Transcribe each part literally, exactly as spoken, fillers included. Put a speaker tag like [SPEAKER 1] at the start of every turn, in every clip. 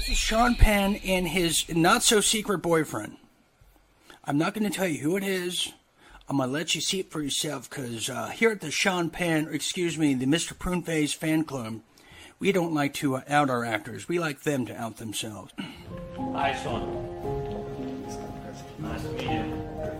[SPEAKER 1] is Sean Penn and his not-so-secret boyfriend. I'm not going to tell you who it is. I'm going to let you see it for yourself, because uh, here at the Sean Penn, or excuse me, the Mister Pruneface fan club, we don't like to uh, out our actors. We like them to out themselves.
[SPEAKER 2] Hi, Sean. Nice to meet you.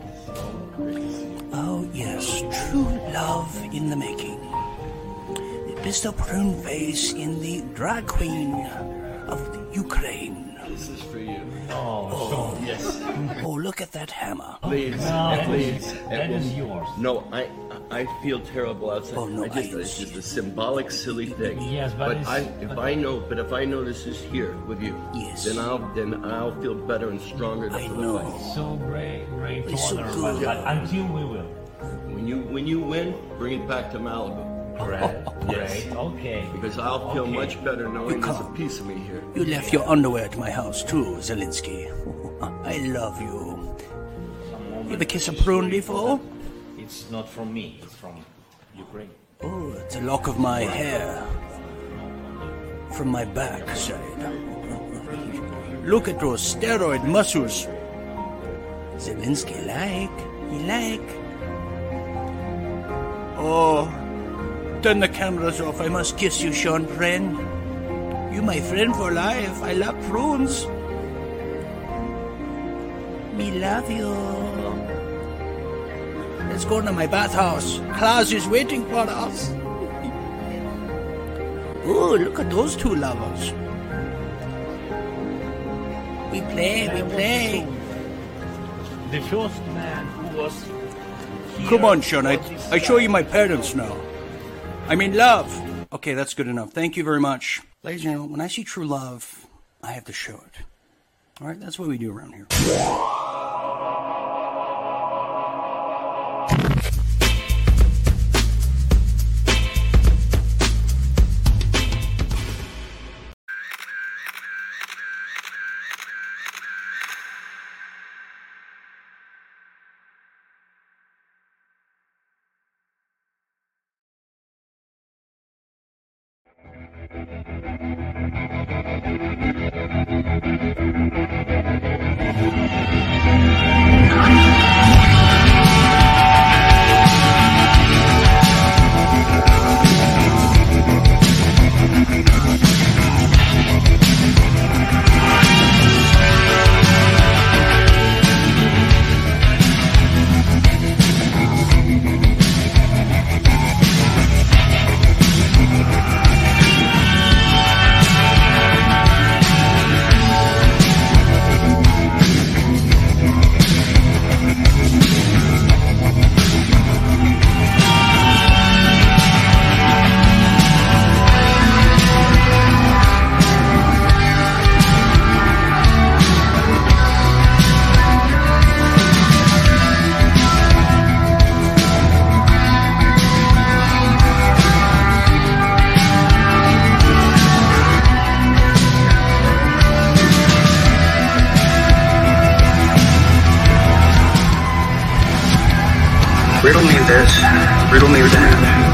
[SPEAKER 1] Oh, yes, true love in the making. Mister Pruneface in the drag queen of Ukraine.
[SPEAKER 3] This is for you.
[SPEAKER 2] Oh,
[SPEAKER 1] Oh,
[SPEAKER 2] Sean.
[SPEAKER 3] Yes.
[SPEAKER 1] oh, look at that hammer.
[SPEAKER 3] Please,
[SPEAKER 2] No,
[SPEAKER 3] please.
[SPEAKER 2] that is yours.
[SPEAKER 3] No, I I feel terrible outside.
[SPEAKER 1] Oh, no,
[SPEAKER 3] I just,
[SPEAKER 1] I-
[SPEAKER 3] it's just a symbolic, silly thing.
[SPEAKER 2] Yes, but it's-
[SPEAKER 3] I if
[SPEAKER 2] but-
[SPEAKER 3] I know, but if I know this is here with you,
[SPEAKER 1] Yes.
[SPEAKER 3] then I'll then I'll feel better and stronger.
[SPEAKER 1] I
[SPEAKER 3] for the
[SPEAKER 1] know.
[SPEAKER 3] fight.
[SPEAKER 2] So great, great to
[SPEAKER 1] It's so
[SPEAKER 2] honor,
[SPEAKER 1] good.
[SPEAKER 2] but, but until we will.
[SPEAKER 3] When you when you win, bring it back to Malibu.
[SPEAKER 2] Great,
[SPEAKER 3] Yes.
[SPEAKER 2] great, okay.
[SPEAKER 3] Because I'll feel
[SPEAKER 2] Okay.
[SPEAKER 3] much better knowing there's a
[SPEAKER 1] come.
[SPEAKER 3] piece of me here.
[SPEAKER 1] You left your underwear at my house, too, Zelensky. I love you. You ever kiss a prune before?
[SPEAKER 2] It's not from me, it's from Ukraine.
[SPEAKER 1] Oh, it's a lock of my hair. From my backside. Look at those steroid muscles. Zelensky like, he like. Oh, turn the cameras off. I must kiss you, Sean Penn. You my friend for life. I love prunes. Me love you. Let's go to my bathhouse. Klaus is waiting for us. Oh, look at those two lovers. We play, we play.
[SPEAKER 2] The first man who was here
[SPEAKER 1] Come on, Sean. I,
[SPEAKER 2] was this
[SPEAKER 1] I show
[SPEAKER 2] guy.
[SPEAKER 1] you my parents now. I'm in love. Okay, that's good enough. Thank you very much. Ladies and gentlemen, when I see true love, I have to show it. All right, that's what we do around here.
[SPEAKER 4] Riddle me this, riddle me that.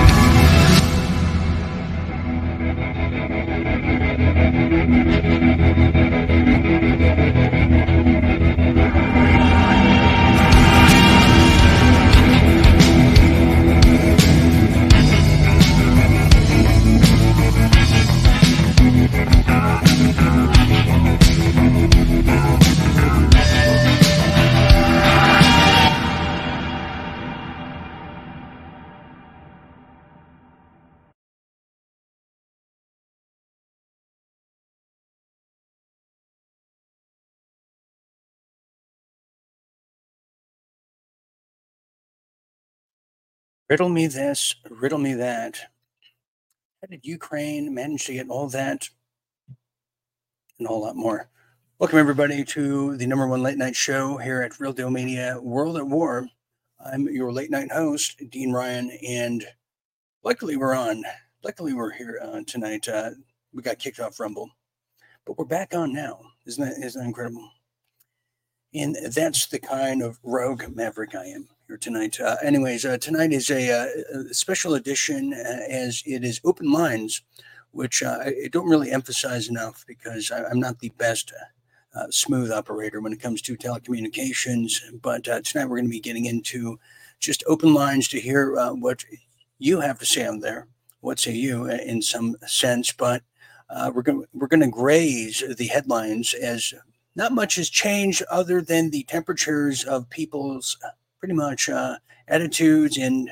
[SPEAKER 1] Riddle me this, riddle me that. How did Ukraine manage to get all that and a whole lot more? Welcome, everybody, to the number one late night show here at Real Deal Media, World at War. I'm your late night host, Dean Ryan, and luckily we're on. Luckily we're here uh, tonight. Uh, we got kicked off Rumble, but we're back on now. Isn't that, isn't that incredible? And that's the kind of rogue maverick I am here tonight. Uh, anyways, uh, tonight is a, uh, a special edition uh, as it is Open Lines which uh, I don't really emphasize enough because I, I'm not the best uh, smooth operator when it comes to telecommunications. But uh, tonight we're going to be getting into just open lines to hear uh, what you have to say on there. What say you in some sense? But uh, we're going we're going to graze the headlines as not much has changed other than the temperatures of people's pretty much uh, attitudes and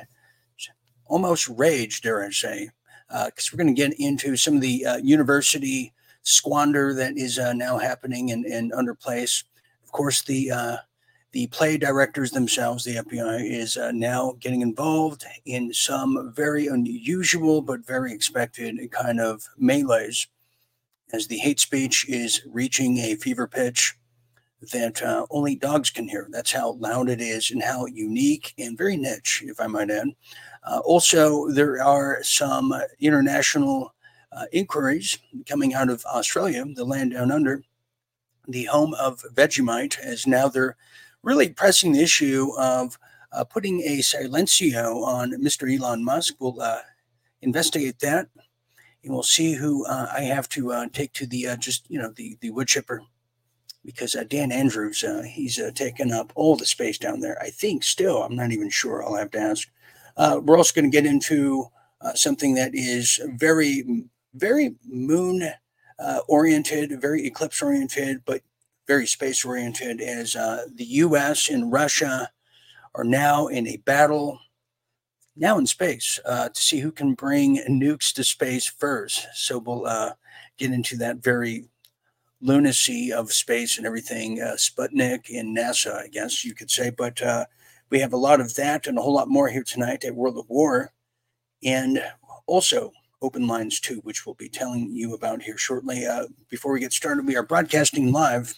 [SPEAKER 1] almost rage, dare I say, because uh, we're going to get into some of the uh, university squander that is uh, now happening and, and under place. Of course, the uh, the play directors themselves, the F B I, is uh, now getting involved in some very unusual but very expected kind of melees, as the hate speech is reaching a fever pitch that uh, only dogs can hear. That's how loud it is and how unique and very niche, if I might add. Uh, also, there are some uh, international uh, inquiries coming out of Australia, the land down under, the home of Vegemite, as now they're really pressing the issue of uh, putting a silencio on Mister Elon Musk. We'll uh, investigate that, and we'll see who uh, I have to uh, take to the uh, just you know the the wood chipper, because uh, Dan Andrews uh, he's uh, taken up all the space down there. I think still, I'm not even sure. I'll have to ask. Uh, we're also going to get into uh, something that is very, very moon uh, oriented, very eclipse oriented, but very space oriented, as uh, the U S and Russia are now in a battle, now in space, uh, to see who can bring nukes to space first. So we'll uh, get into that very lunacy of space and everything, uh, Sputnik and NASA, I guess you could say. But uh, we have a lot of that and a whole lot more here tonight at World of War, and also open lines too, which we'll be telling you about here shortly. Uh, before we get started, we are broadcasting live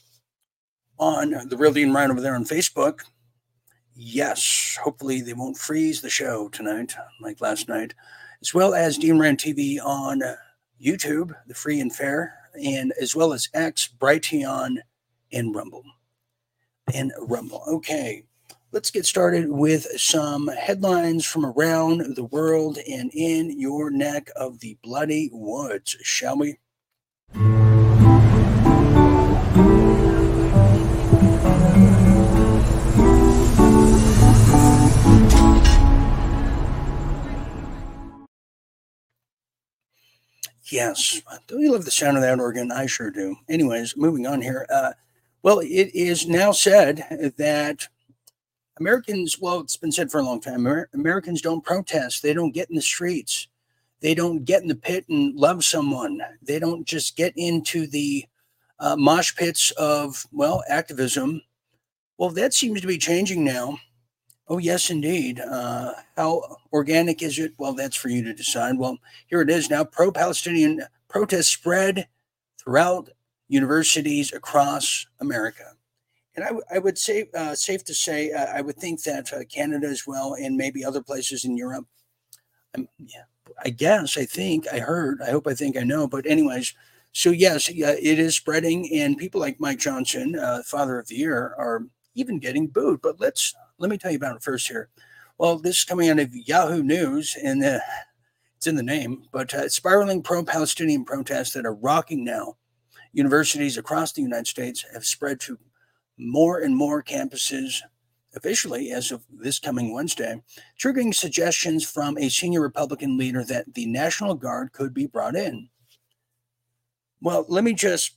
[SPEAKER 1] on the Real Dean Ryan over there on Facebook. Yes, hopefully they won't freeze the show tonight like last night, as well as Dean Ryan T V on YouTube, the free and fair, and as well as X, Brighteon, and Rumble. And Rumble. Okay, let's get started with some headlines from around the world and in your neck of the bloody woods, shall we? Yes. Don't you love the sound of that organ? I sure do. Anyways, moving on here. Uh, well, it is now said that Americans, well, it's been said for a long time, Amer- Americans don't protest. They don't get in the streets. They don't get in the pit and love someone. They don't just get into the uh, mosh pits of, well, activism. Well, that seems to be changing now. Oh, yes, indeed. Uh, how organic is it? Well, that's for you to decide. Well, here it is now. Pro-Palestinian protests spread throughout universities across America. And I, w- I would say, uh, safe to say, uh, I would think that uh, Canada as well, and maybe other places in Europe. Um, yeah, I guess, I think, I heard, I hope, I think, I know. But anyways, so yes, yeah, it is spreading. And people like Mike Johnson, uh, Father of the Year, are even getting booed. But let's let me tell you about it first here. Well, this is coming out of Yahoo News, and uh, it's in the name, but uh, spiraling pro-Palestinian protests that are rocking now. Universities across the United States have spread to more and more campuses officially as of this coming Wednesday, triggering suggestions from a senior Republican leader that the National Guard could be brought in. Well, let me just,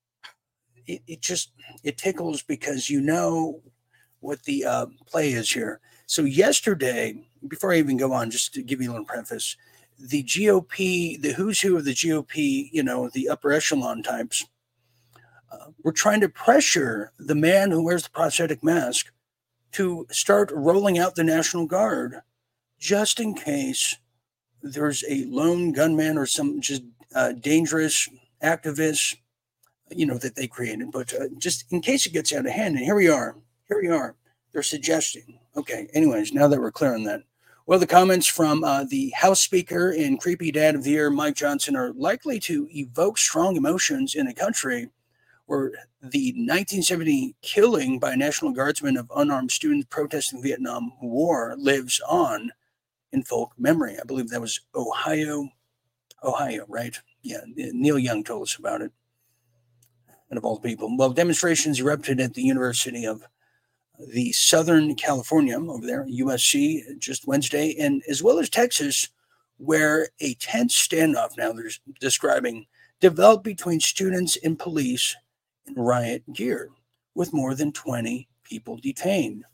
[SPEAKER 1] it, it just, it tickles because you know what the uh, play is here. So yesterday, before I even go on, just to give you a little preface, the G O P, the who's who of the G O P, you know, the upper echelon types, uh, were trying to pressure the man who wears the prosthetic mask to start rolling out the National Guard, just in case there's a lone gunman or some just uh, dangerous activist, you know, that they created. But uh, just in case it gets out of hand, and here we are. Here we are. They're suggesting. Okay, anyways, now that we're clear on that. Well, the comments from uh, the House Speaker and Creepy Dad of the Year, Mike Johnson, are likely to evoke strong emotions in a country where the nineteen seventy killing by National Guardsmen of unarmed students protesting the Vietnam War lives on in folk memory. I believe that was Ohio, Ohio, right? Yeah, Neil Young told us about it. And of all people, well, demonstrations erupted at the University of the Southern California over there, U S C, just Wednesday, and as well as Texas, where a tense standoff, now they're describing, developed between students and police in riot gear, with more than twenty people detained.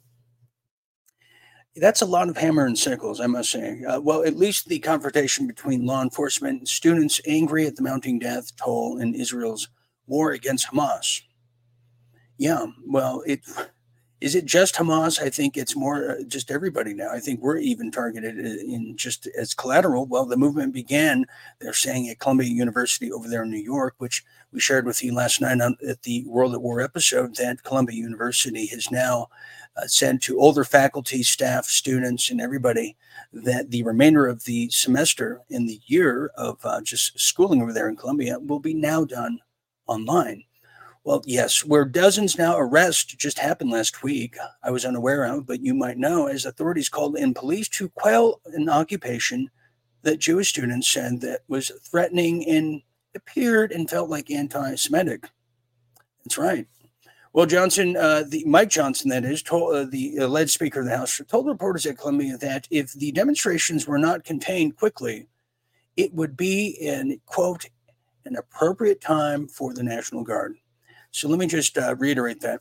[SPEAKER 1] That's a lot of hammer and sickles, I must say. Uh, well, at least the confrontation between law enforcement and students angry at the mounting death toll in Israel's war against Hamas. Yeah, well, it is it just Hamas? I think it's more uh, just everybody now. I think we're even targeted in just as collateral. Well, the movement began, they're saying, at Columbia University over there in New York, which we shared with you last night on, at the World at War episode, that Columbia University has now uh, said to older faculty, staff, students, and everybody that the remainder of the semester in the year of uh, just schooling over there in Columbia will be now done online. Well, yes, where dozens now arrests just happened last week, I was unaware of, but you might know, as authorities called in police to quell an occupation that Jewish students said that was threatening and appeared and felt like anti-Semitic. That's right. Well, Johnson, uh, the Mike Johnson, that is, told uh, the alleged Speaker of the House, told reporters at Columbia that if the demonstrations were not contained quickly, it would be an, quote, an appropriate time for the National Guard. So let me just uh, reiterate that.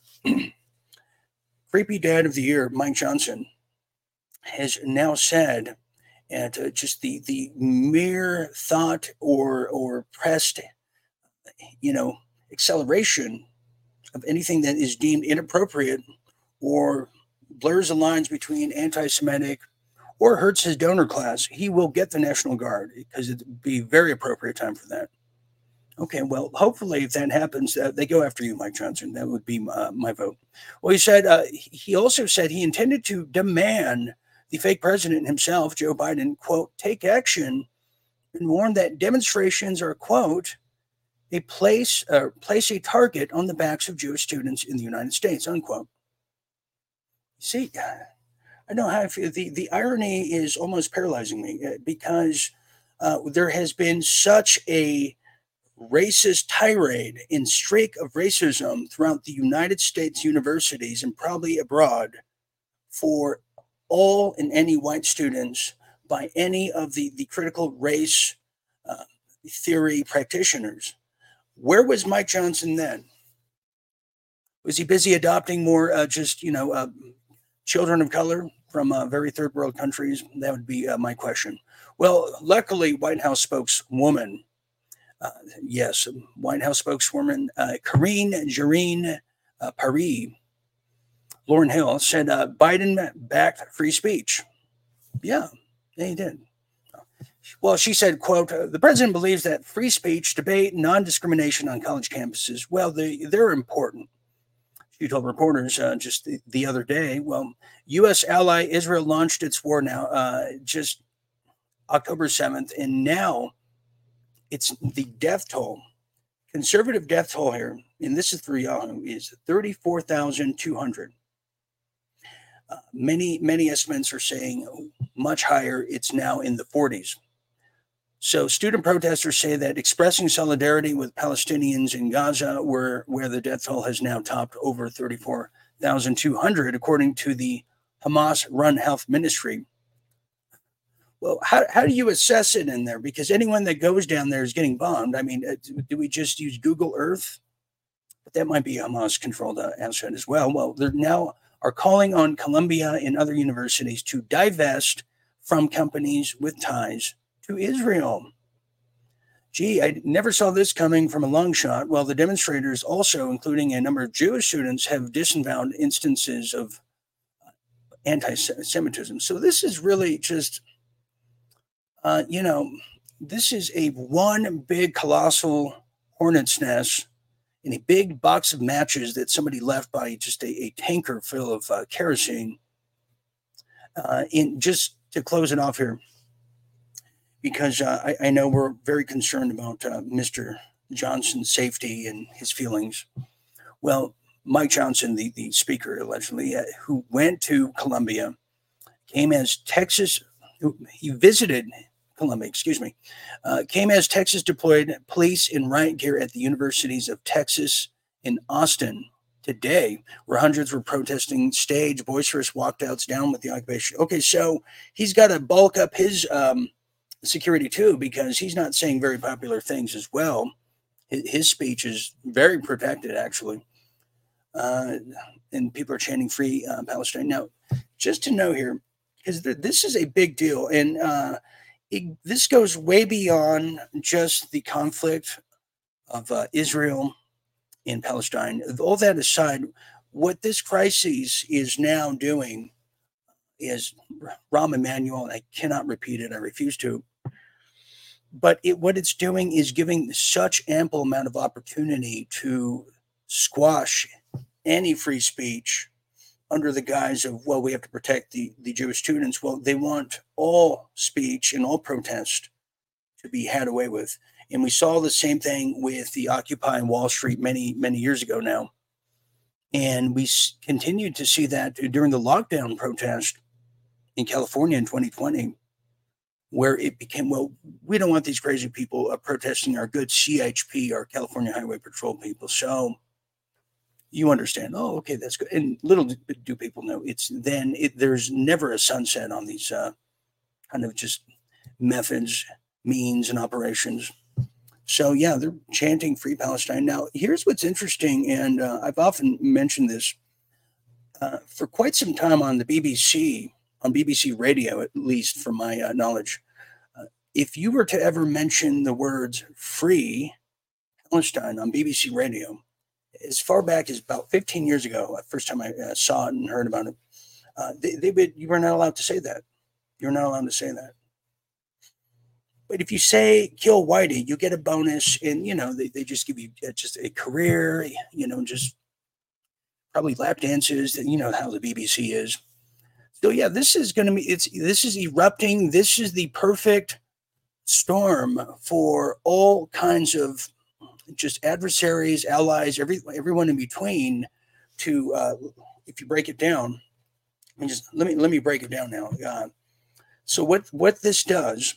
[SPEAKER 1] Creepy Dad of the Year, Mike Johnson, has now said, and uh, just the the mere thought or or pressed, you know, acceleration of anything that is deemed inappropriate or blurs the lines between anti-Semitic or hurts his donor class, he will get the National Guard, because it'd be a very appropriate time for that. Okay, well, hopefully if that happens, uh, they go after you, Mike Johnson. That would be uh, my vote. Well, he said, uh, he also said he intended to demand the fake president himself, Joe Biden, quote, take action, and warned that demonstrations are, quote, a place, uh, place a target on the backs of Jewish students in the United States, unquote. See, I know how I feel. The, the irony is almost paralyzing me uh, because uh, there has been such a racist tirade and streak of racism throughout the United States universities and probably abroad for all and any white students by any of the, the critical race uh, theory practitioners. Where was Mike Johnson then? Was he busy adopting more uh, just, you know, uh, children of color from uh, very third world countries? That would be uh, my question. Well, luckily, White House spokeswoman, Uh, yes, White House spokeswoman uh, Karine Jean uh, Paris, Lauryn Hill, said uh, Biden backed free speech. Yeah, he did. Well, she said, quote, the president believes that free speech, debate, non-discrimination on college campuses, well, they, they're important. She told reporters uh, just the, the other day, well, U S ally Israel launched its war now uh, just October seventh, and now it's the death toll, conservative death toll here, and this is for Yahoo, is thirty-four thousand two hundred. Uh, many, many estimates are saying much higher. It's now in the forties. So student protesters say that expressing solidarity with Palestinians in Gaza, where, where the death toll has now topped over thirty-four thousand two hundred, according to the Hamas-run health ministry. Well, how, how do you assess it in there? Because anyone that goes down there is getting bombed. I mean, uh, do we just use Google Earth? But that might be a Hamas-controlled uh, asset as well. Well, they now are calling on Columbia and other universities to divest from companies with ties to Israel. Gee, I never saw this coming from a long shot. Well, the demonstrators also, including a number of Jewish students, have disavowed instances of anti-Semitism. So this is really just... Uh, you know, this is a one big colossal hornet's nest in a big box of matches that somebody left by just a, a tanker full of uh, kerosene. Uh, in just to close it off here, because uh, I, I know we're very concerned about uh, Mister Johnson's safety and his feelings. Well, Mike Johnson, the, the speaker allegedly, uh, who went to Columbia, came as Texas, he visited Columbia, excuse me, uh, came as Texas deployed police in riot gear at the universities of Texas and Austin today, where hundreds were protesting, staged boisterous walkouts down with the occupation. Okay, so he's got to bulk up his um, security too, because he's not saying very popular things as well. His, his speech is very protected, actually. Uh, and people are chanting free uh, Palestine. Now, just to know here, because th- this is a big deal, and uh, it, this goes way beyond just the conflict of uh, Israel and Palestine. All that aside, what this crisis is now doing is Rahm Emanuel, I cannot repeat it, I refuse to, but it, what it's doing is giving such ample amount of opportunity to squash any free speech under the guise of, well, we have to protect the, the Jewish students. Well, they want all speech and all protest to be had away with. And we saw the same thing with the Occupy Wall Street many, many years ago now. And we s- continued to see that during the lockdown protest in California in twenty twenty, where it became, well, we don't want these crazy people uh, protesting our good C H P, our California Highway Patrol people. So you understand, oh, okay, that's good. And little do, do people know, it's then, it, there's never a sunset on these uh, kind of just methods, means, and operations. So, yeah, they're chanting Free Palestine. Now, here's what's interesting, and uh, I've often mentioned this. Uh, for quite some time on the B B C, on B B C Radio, at least from my uh, knowledge, uh, if you were to ever mention the words Free Palestine on B B C Radio, as far back as about fifteen years ago, the first time I uh, saw it and heard about it, uh, they, they would, you were not allowed to say that. You're not allowed to say that. But if you say kill Whitey, you get a bonus, and, you know, they, they just give you just a career, you know, just probably lap dances, that, you know, how the B B C is. So, yeah, this is going to be, it's, this is erupting. This is the perfect storm for all kinds of just adversaries, allies, every, everyone in between to, uh, if you break it down, I mean, just let me, let me break it down now. Uh, so what, what this does,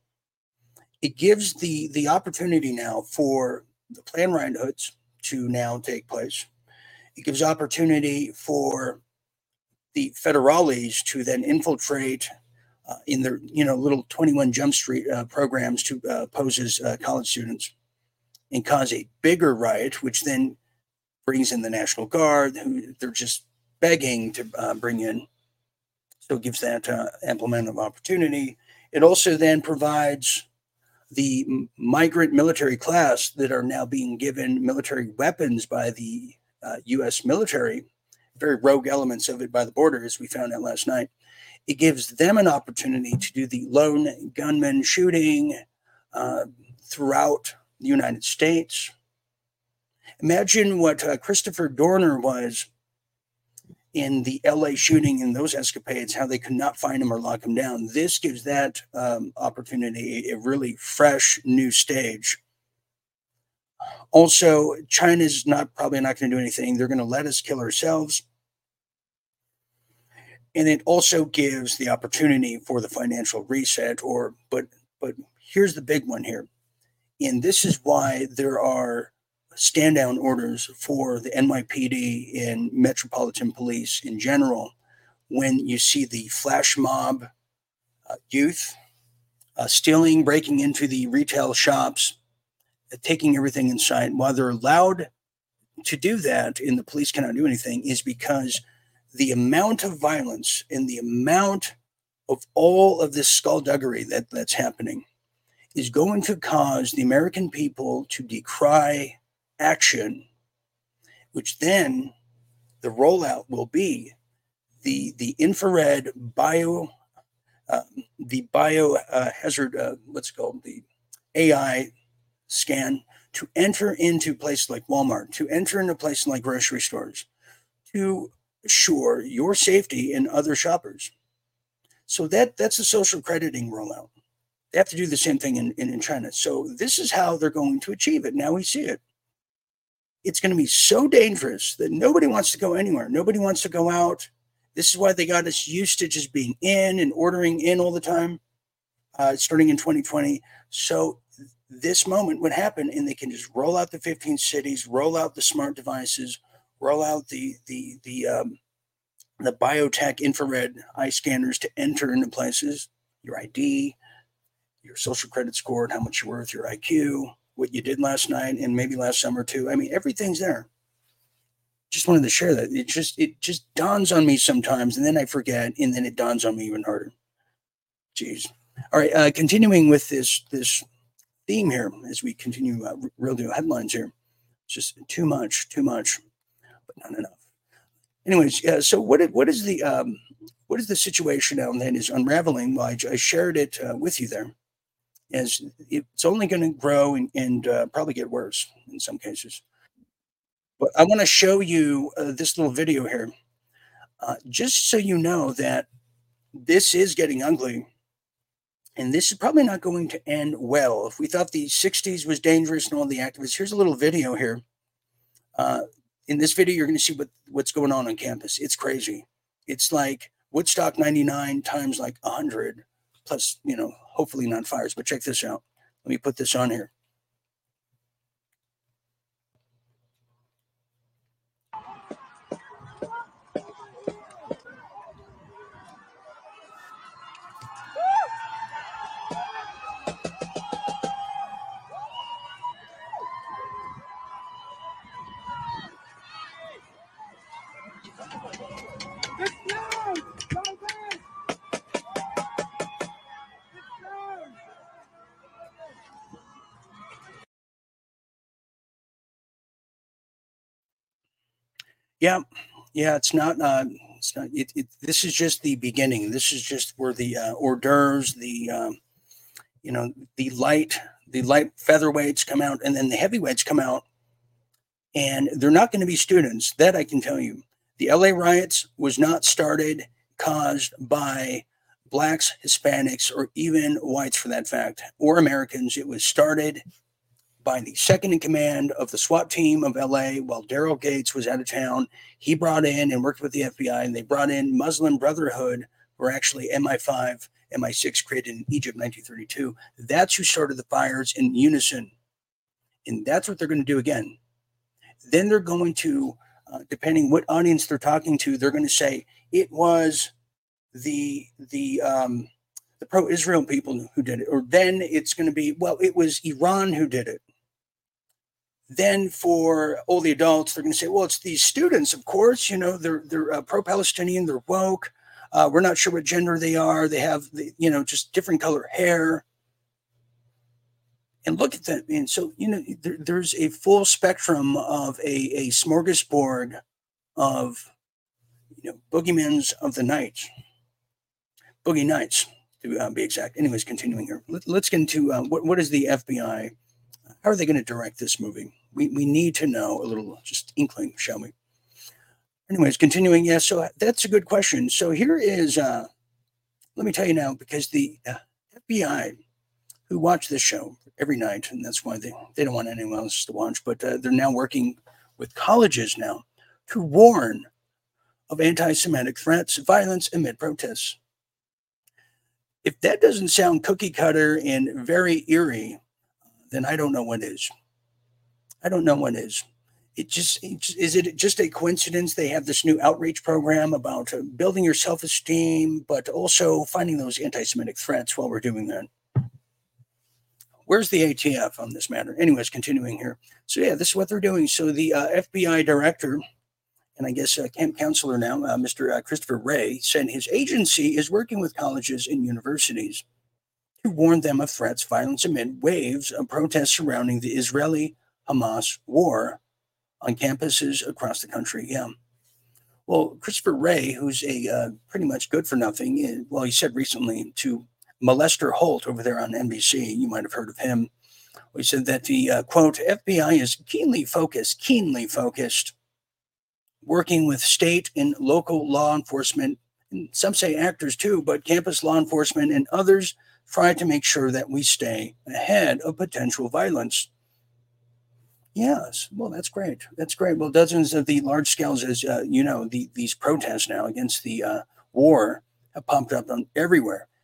[SPEAKER 1] it gives the, the opportunity now for the Planned Parenthood to now take place. It gives opportunity for the federales to then infiltrate uh, in their, you know, little twenty-one Jump Street uh, programs to uh, pose as uh, college students and cause a bigger riot, which then brings in the National Guard, who they're just begging to uh, bring in. So it gives that uh, ample amount of opportunity. It also then provides the migrant military class that are now being given military weapons by the uh, U S military, very rogue elements of it by the border, as we found out last night. It gives them an opportunity to do the lone gunman shooting uh, throughout the United States. Imagine what uh, Christopher Dorner was in the L A shooting and those escapades, how they could not find him or lock him down. This gives that um, opportunity a really fresh new stage. Also, China's not probably not going to do anything. They're going to let us kill ourselves. And it also gives the opportunity for the financial reset, or but but here's the big one here. And this is why there are stand down orders for the N Y P D and Metropolitan Police in general when you see the flash mob uh, youth uh, stealing, breaking into the retail shops, uh, taking everything inside. While they're allowed to do that and the police cannot do anything, is because the amount of violence and the amount of all of this skullduggery that, that's happening is going to cause the American people to decry action, which then the rollout will be the the infrared bio, uh, the bio uh, hazard, uh, what's it called, the A I scan to enter into places like Walmart, to enter into places like grocery stores, to assure your safety and other shoppers. So that that's a social crediting rollout. They have to do the same thing in, in, in China. So this is how they're going to achieve it. Now we see it. It's going to be so dangerous that nobody wants to go anywhere. Nobody wants to go out. This is why they got us used to just being in and ordering in all the time. uh, starting in twenty twenty. So this moment would happen, and they can just roll out the fifteen cities, roll out the smart devices, roll out the the the um, the biotech infrared eye scanners to enter into places, your I D, your social credit score, and how much you're worth, your I Q, what you did last night, and maybe last summer too. I mean, everything's there. Just wanted to share that. It just it just dawns on me sometimes, and then I forget, and then it dawns on me even harder. Jeez. All right, uh, continuing with this this theme here as we continue uh, real deal headlines here. It's just too much, too much, but not enough. Anyways, uh, so what what is the um, what is the situation now that is unraveling? Well, I, I shared it uh, with you there, as it's only going to grow and, and uh, probably get worse in some cases. But I want to show you uh, this little video here, uh, just so you know that this is getting ugly. And this is probably not going to end well. If we thought the sixties was dangerous and all the activists, here's a little video here. Uh, in this video, you're going to see what, what's going on on campus. It's crazy. It's like Woodstock ninety-nine times like one hundred, plus, you know, hopefully not fires. But check this out. Let me put this on here. Yeah, yeah, it's not. Uh, it's not. It, it, this is just the beginning. This is just where the uh, hors d'oeuvres, the um, you know, the light, the light featherweights come out, and then the heavyweights come out, and they're not going to be students. That I can tell you. The L A riots was not started, caused by blacks, Hispanics, or even whites, for that fact, or Americans. It was started by the second in command of the SWAT team of L A while Daryl Gates was out of town. He brought in and worked with the F B I, and they brought in Muslim Brotherhood, who are actually M I five, M I six, created in Egypt in nineteen thirty-two. That's who started the fires in unison. And that's what they're going to do again. Then they're going to, uh, depending what audience they're talking to, they're going to say it was the the um, the pro-Israel people who did it. Or then it's going to be, well, it was Iran who did it. Then for all the adults, they're going to say, well, it's these students, of course, you know, they're they're uh, pro-Palestinian, they're woke. Uh, we're not sure what gender they are. They have, the, you know, just different color hair. And look at that. And so, you know, there, there's a full spectrum of a, a smorgasbord of, you know, boogeymans of the night. Boogie nights, to uh, be exact. Anyways, continuing here. Let, let's get into uh, what, what is the F B I? How are they going to direct this movie? We, we need to know a little, just inkling, shall we? Anyways, continuing. Yeah, so that's a good question. So here is, uh, let me tell you now, because the uh, F B I, who watch this show every night, and that's why they, they don't want anyone else to watch, but uh, they're now working with colleges now to warn of anti-Semitic threats, violence, amid protests. If that doesn't sound cookie cutter and very eerie, then I don't know what is. I don't know what is. It just, it just is it just a coincidence they have this new outreach program about uh, building your self-esteem, but also finding those anti-Semitic threats while we're doing that? Where's the A T F on this matter? Anyways, continuing here. So yeah, this is what they're doing. So the uh, F B I director, and I guess uh, camp counselor now, uh, Mister Uh, Christopher Wray, said his agency is working with colleges and universities to warn them of threats, violence, amid waves of protests surrounding the Israeli-Hamas war on campuses across the country. Yeah. Well, Christopher Wray, who's a uh, pretty much good for nothing, uh, well, he said recently to Molester Holt over there on N B C, you might have heard of him. He said that the, uh, quote, F B I is keenly focused, keenly focused, working with state and local law enforcement, and some say actors too, but campus law enforcement and others try to make sure that we stay ahead of potential violence. Yes, well, that's great. That's great. Well, dozens of the large scales, as uh, you know, the, these protests now against the uh, war have popped up on everywhere.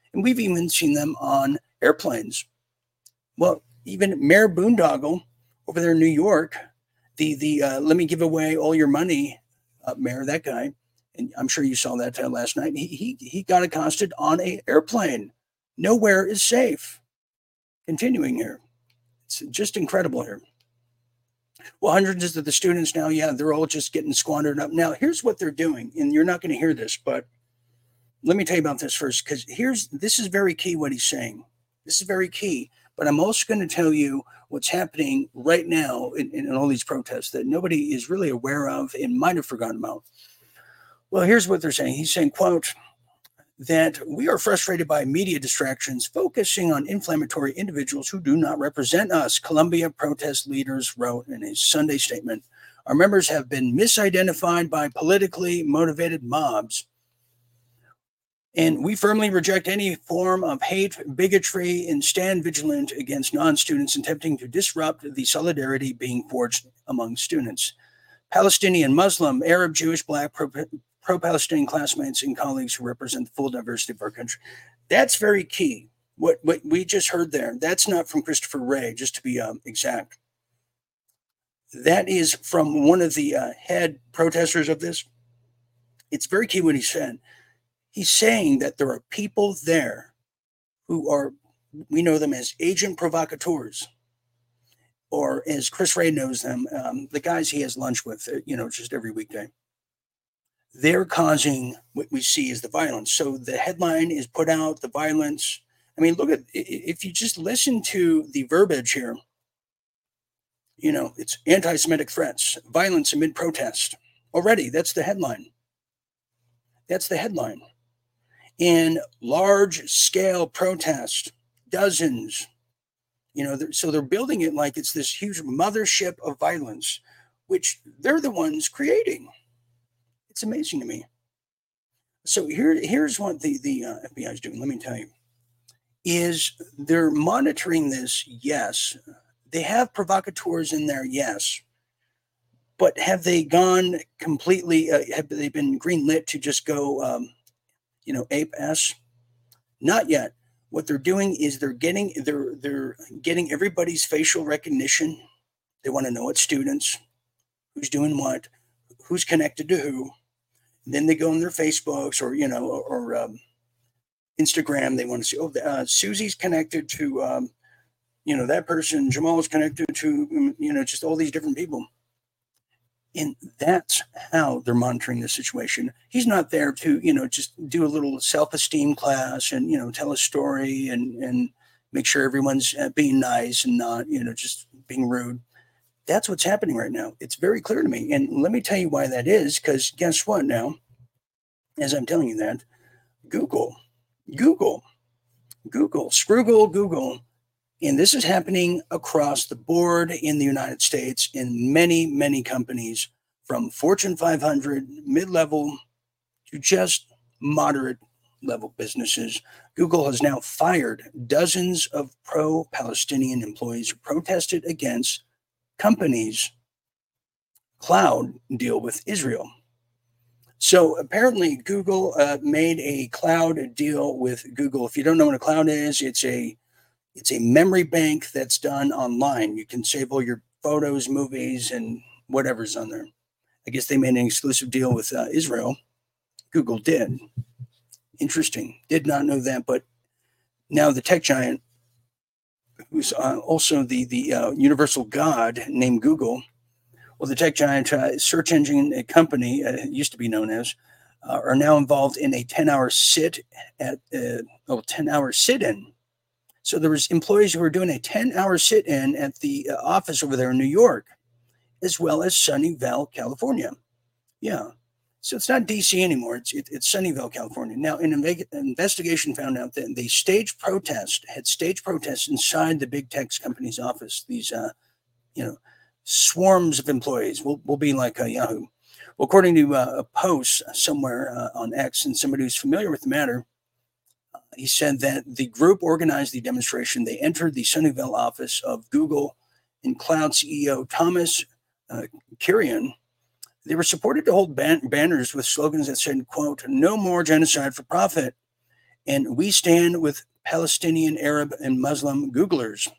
[SPEAKER 1] And we've even seen them on airplanes. Well, even Mayor Boondoggle over there in New York, the, the uh, let me give away all your money, uh, mayor, that guy, and I'm sure you saw that uh, last night, he, he, he got accosted on an airplane. Nowhere is safe. Continuing here. It's just incredible here. Well, hundreds of the students now, yeah, they're all just getting squandered up. Now, here's what they're doing, and you're not going to hear this, but let me tell you about this first, because here's this is very key what he's saying. This is very key, but I'm also going to tell you what's happening right now in, in all these protests that nobody is really aware of and might have forgotten about. Well, here's what they're saying. He's saying, quote, that we are frustrated by media distractions focusing on inflammatory individuals who do not represent us, Columbia protest leaders wrote in a Sunday statement. Our members have been misidentified by politically motivated mobs, and we firmly reject any form of hate, bigotry, and stand vigilant against non-students attempting to disrupt the solidarity being forged among students. Palestinian, Muslim, Arab, Jewish, Black, pro- pro-Palestinian classmates and colleagues who represent the full diversity of our country. That's very key. What, what we just heard there, that's not from Christopher Wray, just to be um, exact. That is from one of the uh, head protesters of this. It's very key what he said. He's saying that there are people there who are, we know them as agent provocateurs, or as Chris Wray knows them, um, the guys he has lunch with, you know, just every weekday. They're causing what we see as the violence. So the headline is put out, the violence. I mean, look at, if you just listen to the verbiage here, you know, it's anti-Semitic threats, violence amid protest. Already, that's the headline. That's the headline. In large-scale protest, dozens, you know, so they're building it like it's this huge mothership of violence, which they're the ones creating. It's amazing to me. So here, here's what the, the uh, F B I is doing, let me tell you, is they're monitoring this, yes. They have provocateurs in there, yes. But have they gone completely, uh, have they been greenlit to just go, um, you know, ape-ass? Not yet. What they're doing is they're getting, they're, they're getting everybody's facial recognition. They want to know what students, who's doing what, who's connected to who. Then they go on their Facebooks or, you know, or, or um, Instagram. They want to see, oh, uh, Susie's connected to, um, you know, that person. Jamal's connected to, you know, just all these different people. And that's how they're monitoring the situation. He's not there to, you know, just do a little self-esteem class and, you know, tell a story and, and make sure everyone's being nice and not, you know, just being rude. That's what's happening right now. It's very clear to me. And let me tell you why that is, because guess what now? As I'm telling you that, Google, Google, Google, Scroogle, Google, and this is happening across the board in the United States in many, many companies, from Fortune five hundred, mid-level, to just moderate level businesses. Google has now fired dozens of pro-Palestinian employees who protested against companies' cloud deal with Israel. So apparently Google uh, made a cloud deal with Google. If you don't know what a cloud is, it's a it's a memory bank that's done online. You can save all your photos, movies, and whatever's on there. I guess they made an exclusive deal with uh, Israel. Google did. Interesting. Did not know that, but now the tech giant, who's uh, also the, the uh, universal god named Google, well, the tech giant uh, search engine company, uh, used to be known as, uh, are now involved in a ten-hour sit at uh, oh, ten-hour sit-in. So there was employees who were doing a ten-hour sit-in at the uh, office over there in New York, as well as Sunnyvale, California. Yeah. So it's not D C anymore. It's it, it's Sunnyvale, California. Now, an inve- investigation found out that they staged protest, had staged protests inside the big tech company's office. These, uh, you know, swarms of employees will will be like a Yahoo. Well, according to uh, a post somewhere uh, on X, and somebody who's familiar with the matter, uh, he said that the group organized the demonstration. They entered the Sunnyvale office of Google and Cloud C E O Thomas uh, Kurian. They were supported to hold ban- banners with slogans that said, quote, "No more genocide for profit," and we stand with Palestinian, Arab, and Muslim Googlers.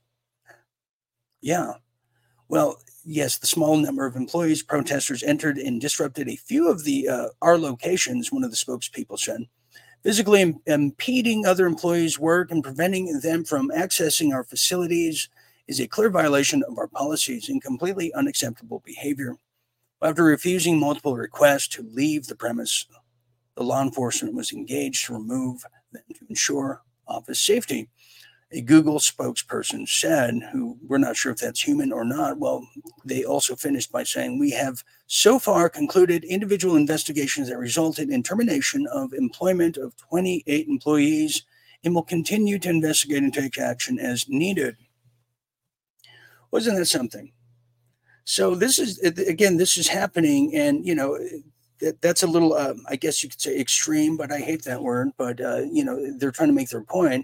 [SPEAKER 1] Yeah. Well, yes, the small number of employees, protesters entered and disrupted a few of the uh, our locations, one of the spokespeople said, physically im- impeding other employees' work and preventing them from accessing our facilities is a clear violation of our policies and completely unacceptable behavior. After refusing multiple requests to leave the premise, the law enforcement was engaged to remove them to ensure office safety. A Google spokesperson said, who we're not sure if that's human or not. Well, they also finished by saying, we have so far concluded individual investigations that resulted in termination of employment of twenty-eight employees and will continue to investigate and take action as needed. Wasn't that something? So this is, again, this is happening, and, you know, that, that's a little, uh, I guess you could say extreme, but I hate that word, but, uh, you know, they're trying to make their point.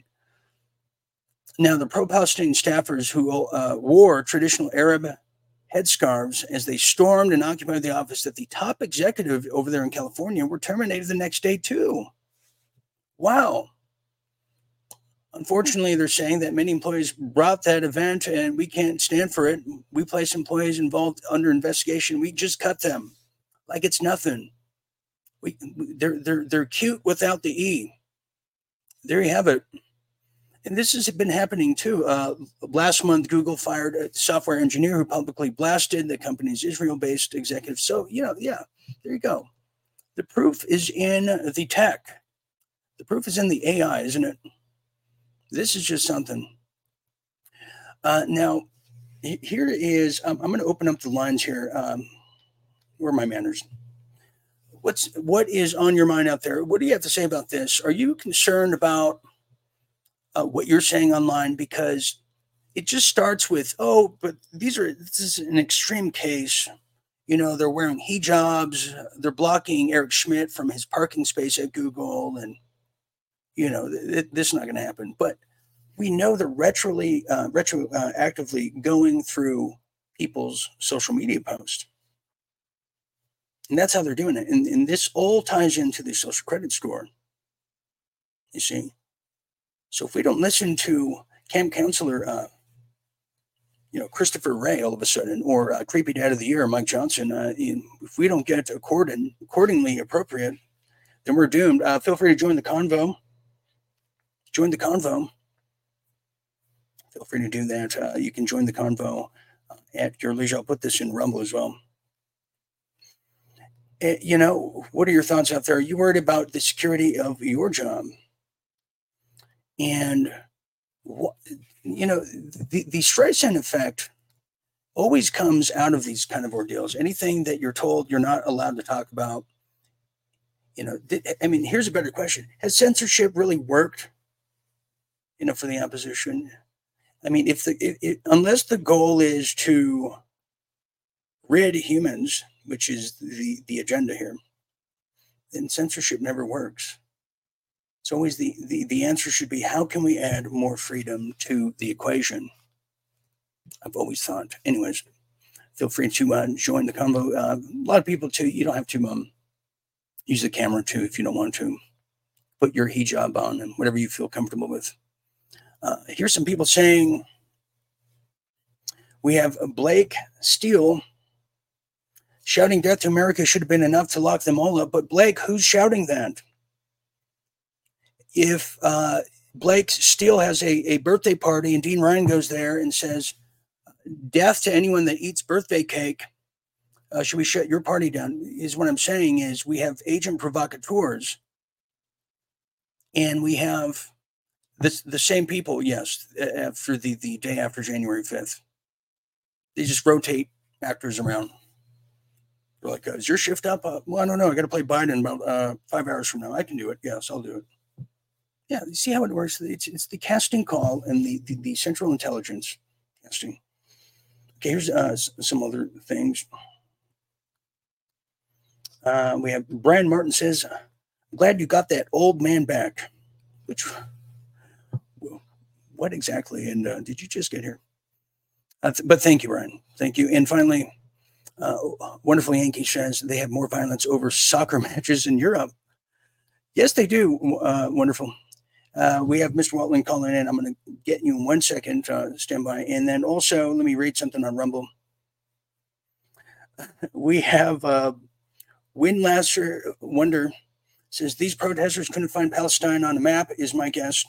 [SPEAKER 1] Now, the pro-Palestinian staffers who uh, wore traditional Arab headscarves as they stormed and occupied the office that the top executive over there in California were terminated the next day, too. Wow. Unfortunately, they're saying that many employees brought that event and we can't stand for it. We place employees involved under investigation. We just cut them like it's nothing. We, they're, they're, they're cute without the E. There you have it. And this has been happening too. Uh, last month, Google fired a software engineer who publicly blasted the company's Israel-based executive. So, you know, yeah, there you go. The proof is in the tech. The proof is in the A I, isn't it? This is just something. Uh, now, here is, um, I'm going to open up the lines here. Um, where are my manners? What's, what is on your mind out there? What do you have to say about this? Are you concerned about uh, what you're saying online? Because it just starts with, oh, but these are, this is an extreme case. You know, they're wearing hijabs. They're blocking Eric Schmidt from his parking space at Google. And, you know, th- this is not going to happen. But we know they're retroly, uh, retroactively uh, going through people's social media posts. And that's how they're doing it. And, and this all ties into the social credit score, you see. So if we don't listen to camp counselor, uh, you know, Christopher Wray all of a sudden, or uh, Creepy Dad of the Year, Mike Johnson, uh, if we don't get according, accordingly appropriate, then we're doomed. Uh, feel free to join the convo. Join the convo. Feel free to do that. Uh, you can join the convo uh, at your leisure. I'll put this in Rumble as well. Uh, you know, what are your thoughts out there? Are you worried about the security of your job? And, what, you know, the, the Streisand effect always comes out of these kind of ordeals. Anything that you're told you're not allowed to talk about, you know, th- I mean, here's a better question. Has censorship really worked, you know, for the opposition? I mean, if the it, it, unless the goal is to rid humans, which is the, the agenda here, then censorship never works. It's always the, the, the answer should be, how can we add more freedom to the equation? I've always thought. Anyways, feel free to uh, join the convo. Uh, a lot of people, too, you don't have to um, use the camera, too, if you don't want to. Put your hijab on and whatever you feel comfortable with. Uh, here's some people saying, we have Blake Steele shouting death to America should have been enough to lock them all up. But Blake, who's shouting that? If uh, Blake Steele has a, a birthday party and Dean Ryan goes there and says, death to anyone that eats birthday cake, uh, should we shut your party down? Is what I'm saying is we have agent provocateurs and we have the, the same people, yes, after the, the day after January fifth. They just rotate actors around. They're like, uh, is your shift up? Uh, well, I don't know. I got to play Biden about uh, five hours from now. I can do it. Yes, I'll do it. Yeah, you see how it works? It's, it's the casting call and the, the, the central intelligence casting. Okay, here's uh, some other things. Uh, we have Brian Martin says, I'm glad you got that old man back. Which, what exactly? And uh, did you just get here? Uh, th- but thank you, Brian. Thank you. And finally, uh, Wonderful Yankee says they have more violence over soccer matches in Europe. Yes, they do. Uh, wonderful. Uh, we have Mister Watland calling in. I'm going to get you in one second. Uh, stand by. And then also, let me read something on Rumble. We have uh, Windlasser Wonder says, these protesters couldn't find Palestine on the map, is my guess.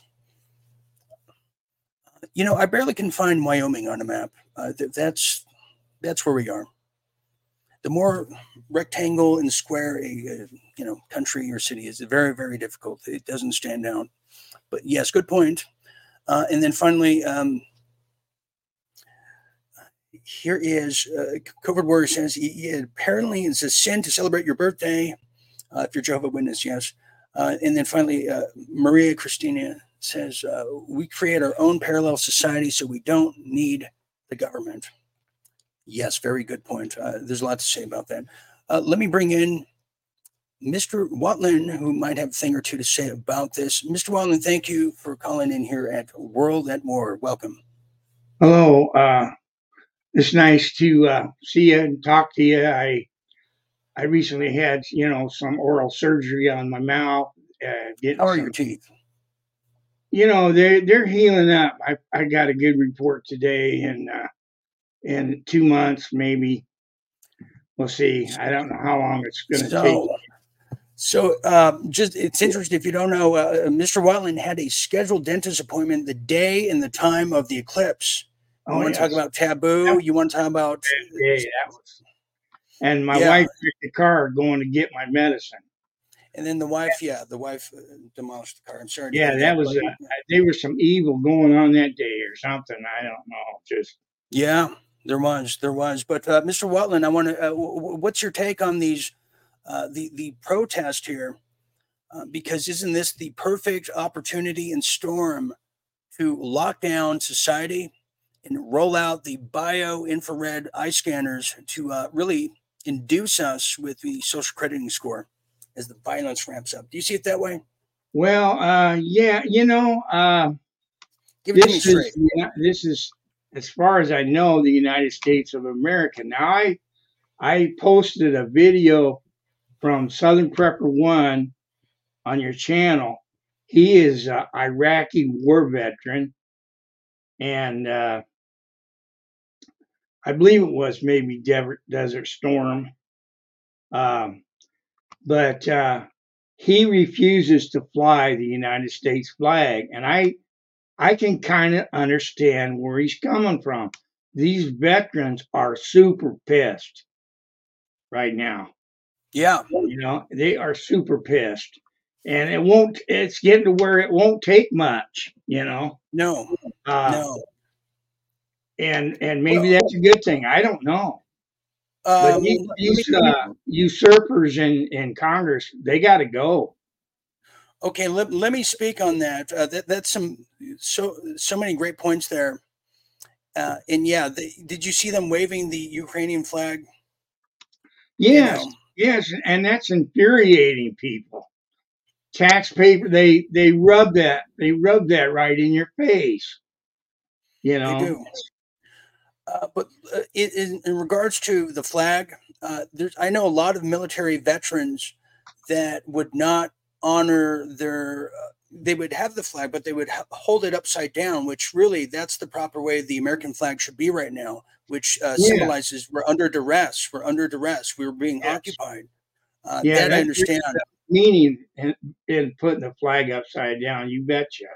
[SPEAKER 1] You know, I barely can find Wyoming on a map. Uh, th- that's that's where we are. The more rectangle and square a uh, you know country or city is, very very difficult. It doesn't stand out. But yes, good point. Uh, and then finally, um, here is uh, COVID Warrior says, yeah, apparently it's a sin to celebrate your birthday uh, if you're Jehovah's Witness. Yes. Uh, and then finally, uh, Maria Christina says, uh, we create our own parallel society, so we don't need the government. Yes, very good point. Uh, there's a lot to say about that. Uh, let me bring in Mister Watland, who might have a thing or two to say about this. Mister Watland, thank you for calling in here at World at War. Welcome.
[SPEAKER 5] Hello. Uh, it's nice to uh, see you and talk to you. I I recently had, you know, some oral surgery on my mouth. Uh, getting
[SPEAKER 1] How are
[SPEAKER 5] some,
[SPEAKER 1] your teeth?
[SPEAKER 5] You know, they're they're healing up. I, I got a good report today, and uh, in two months maybe we'll see. I don't know how long it's going to
[SPEAKER 1] So,
[SPEAKER 5] take.
[SPEAKER 1] so uh, just it's interesting if you don't know, uh, Mister Watland had a scheduled dentist appointment the day and the time of the eclipse. You
[SPEAKER 5] Oh,
[SPEAKER 1] want to talk
[SPEAKER 5] yes.
[SPEAKER 1] about taboo? You want to talk about?
[SPEAKER 5] Yeah, that was. And my
[SPEAKER 1] Yeah.
[SPEAKER 5] wife took the car going to get my medicine.
[SPEAKER 1] And then the wife, yeah, the wife uh, demolished the car. I'm sorry. To
[SPEAKER 5] Yeah,
[SPEAKER 1] hear
[SPEAKER 5] that was.
[SPEAKER 1] but-
[SPEAKER 5] Uh, there was some evil going on that day or something. I don't know. Just.
[SPEAKER 1] Yeah, there was, there was. But uh, Mister Watland, I want to. Uh, w- w- what's your take on these, uh, the the protest here? Uh, because isn't this the perfect opportunity and storm to lock down society and roll out the bio-infrared eye scanners to uh, really induce us with the social crediting score as the violence ramps up? Do you see it that way?
[SPEAKER 5] Well, uh, yeah, you know, uh,
[SPEAKER 1] Give it to me
[SPEAKER 5] this
[SPEAKER 1] straight.
[SPEAKER 5] is yeah, this is as far as I know the United States of America. Now, I I posted a video from Southern Prepper One on your channel. He is an Iraqi war veteran, and uh, I believe it was maybe Dever- Desert Storm, um, but uh, he refuses to fly the United States flag, and I I can kind of understand where he's coming from. These veterans are super pissed right now.
[SPEAKER 1] Yeah.
[SPEAKER 5] You know, they are super pissed. And it won't, it's getting to where it won't take much, you know.
[SPEAKER 1] No.
[SPEAKER 5] Uh,
[SPEAKER 1] no.
[SPEAKER 5] And and maybe
[SPEAKER 1] Well,
[SPEAKER 5] that's a good thing. I don't know. But
[SPEAKER 1] Um,
[SPEAKER 5] these,
[SPEAKER 1] let me-
[SPEAKER 5] these uh, usurpers in, in Congress, they got to go.
[SPEAKER 1] Okay, let, let me speak on that. Uh, that that's some so so many great points there. Uh, and yeah, they, did you see them waving the Ukrainian flag?
[SPEAKER 5] Yes,
[SPEAKER 1] You know?
[SPEAKER 5] yes, and that's infuriating people. Tax paper, they they rub that they rub that right in your face. You know,
[SPEAKER 1] They do. Uh, but uh, in, in regards to the flag, uh, there's I know a lot of military veterans that would not honor their. Uh, they would have the flag, but they would ha- hold it upside down, which really that's the proper way the American flag should be right now, which uh,
[SPEAKER 5] Yeah.
[SPEAKER 1] symbolizes we're under duress. We're under duress. We're being
[SPEAKER 5] Yes.
[SPEAKER 1] occupied. Uh,
[SPEAKER 5] Yeah,
[SPEAKER 1] that I
[SPEAKER 5] that-
[SPEAKER 1] understand.
[SPEAKER 5] meaning in, in putting the flag upside down. You betcha.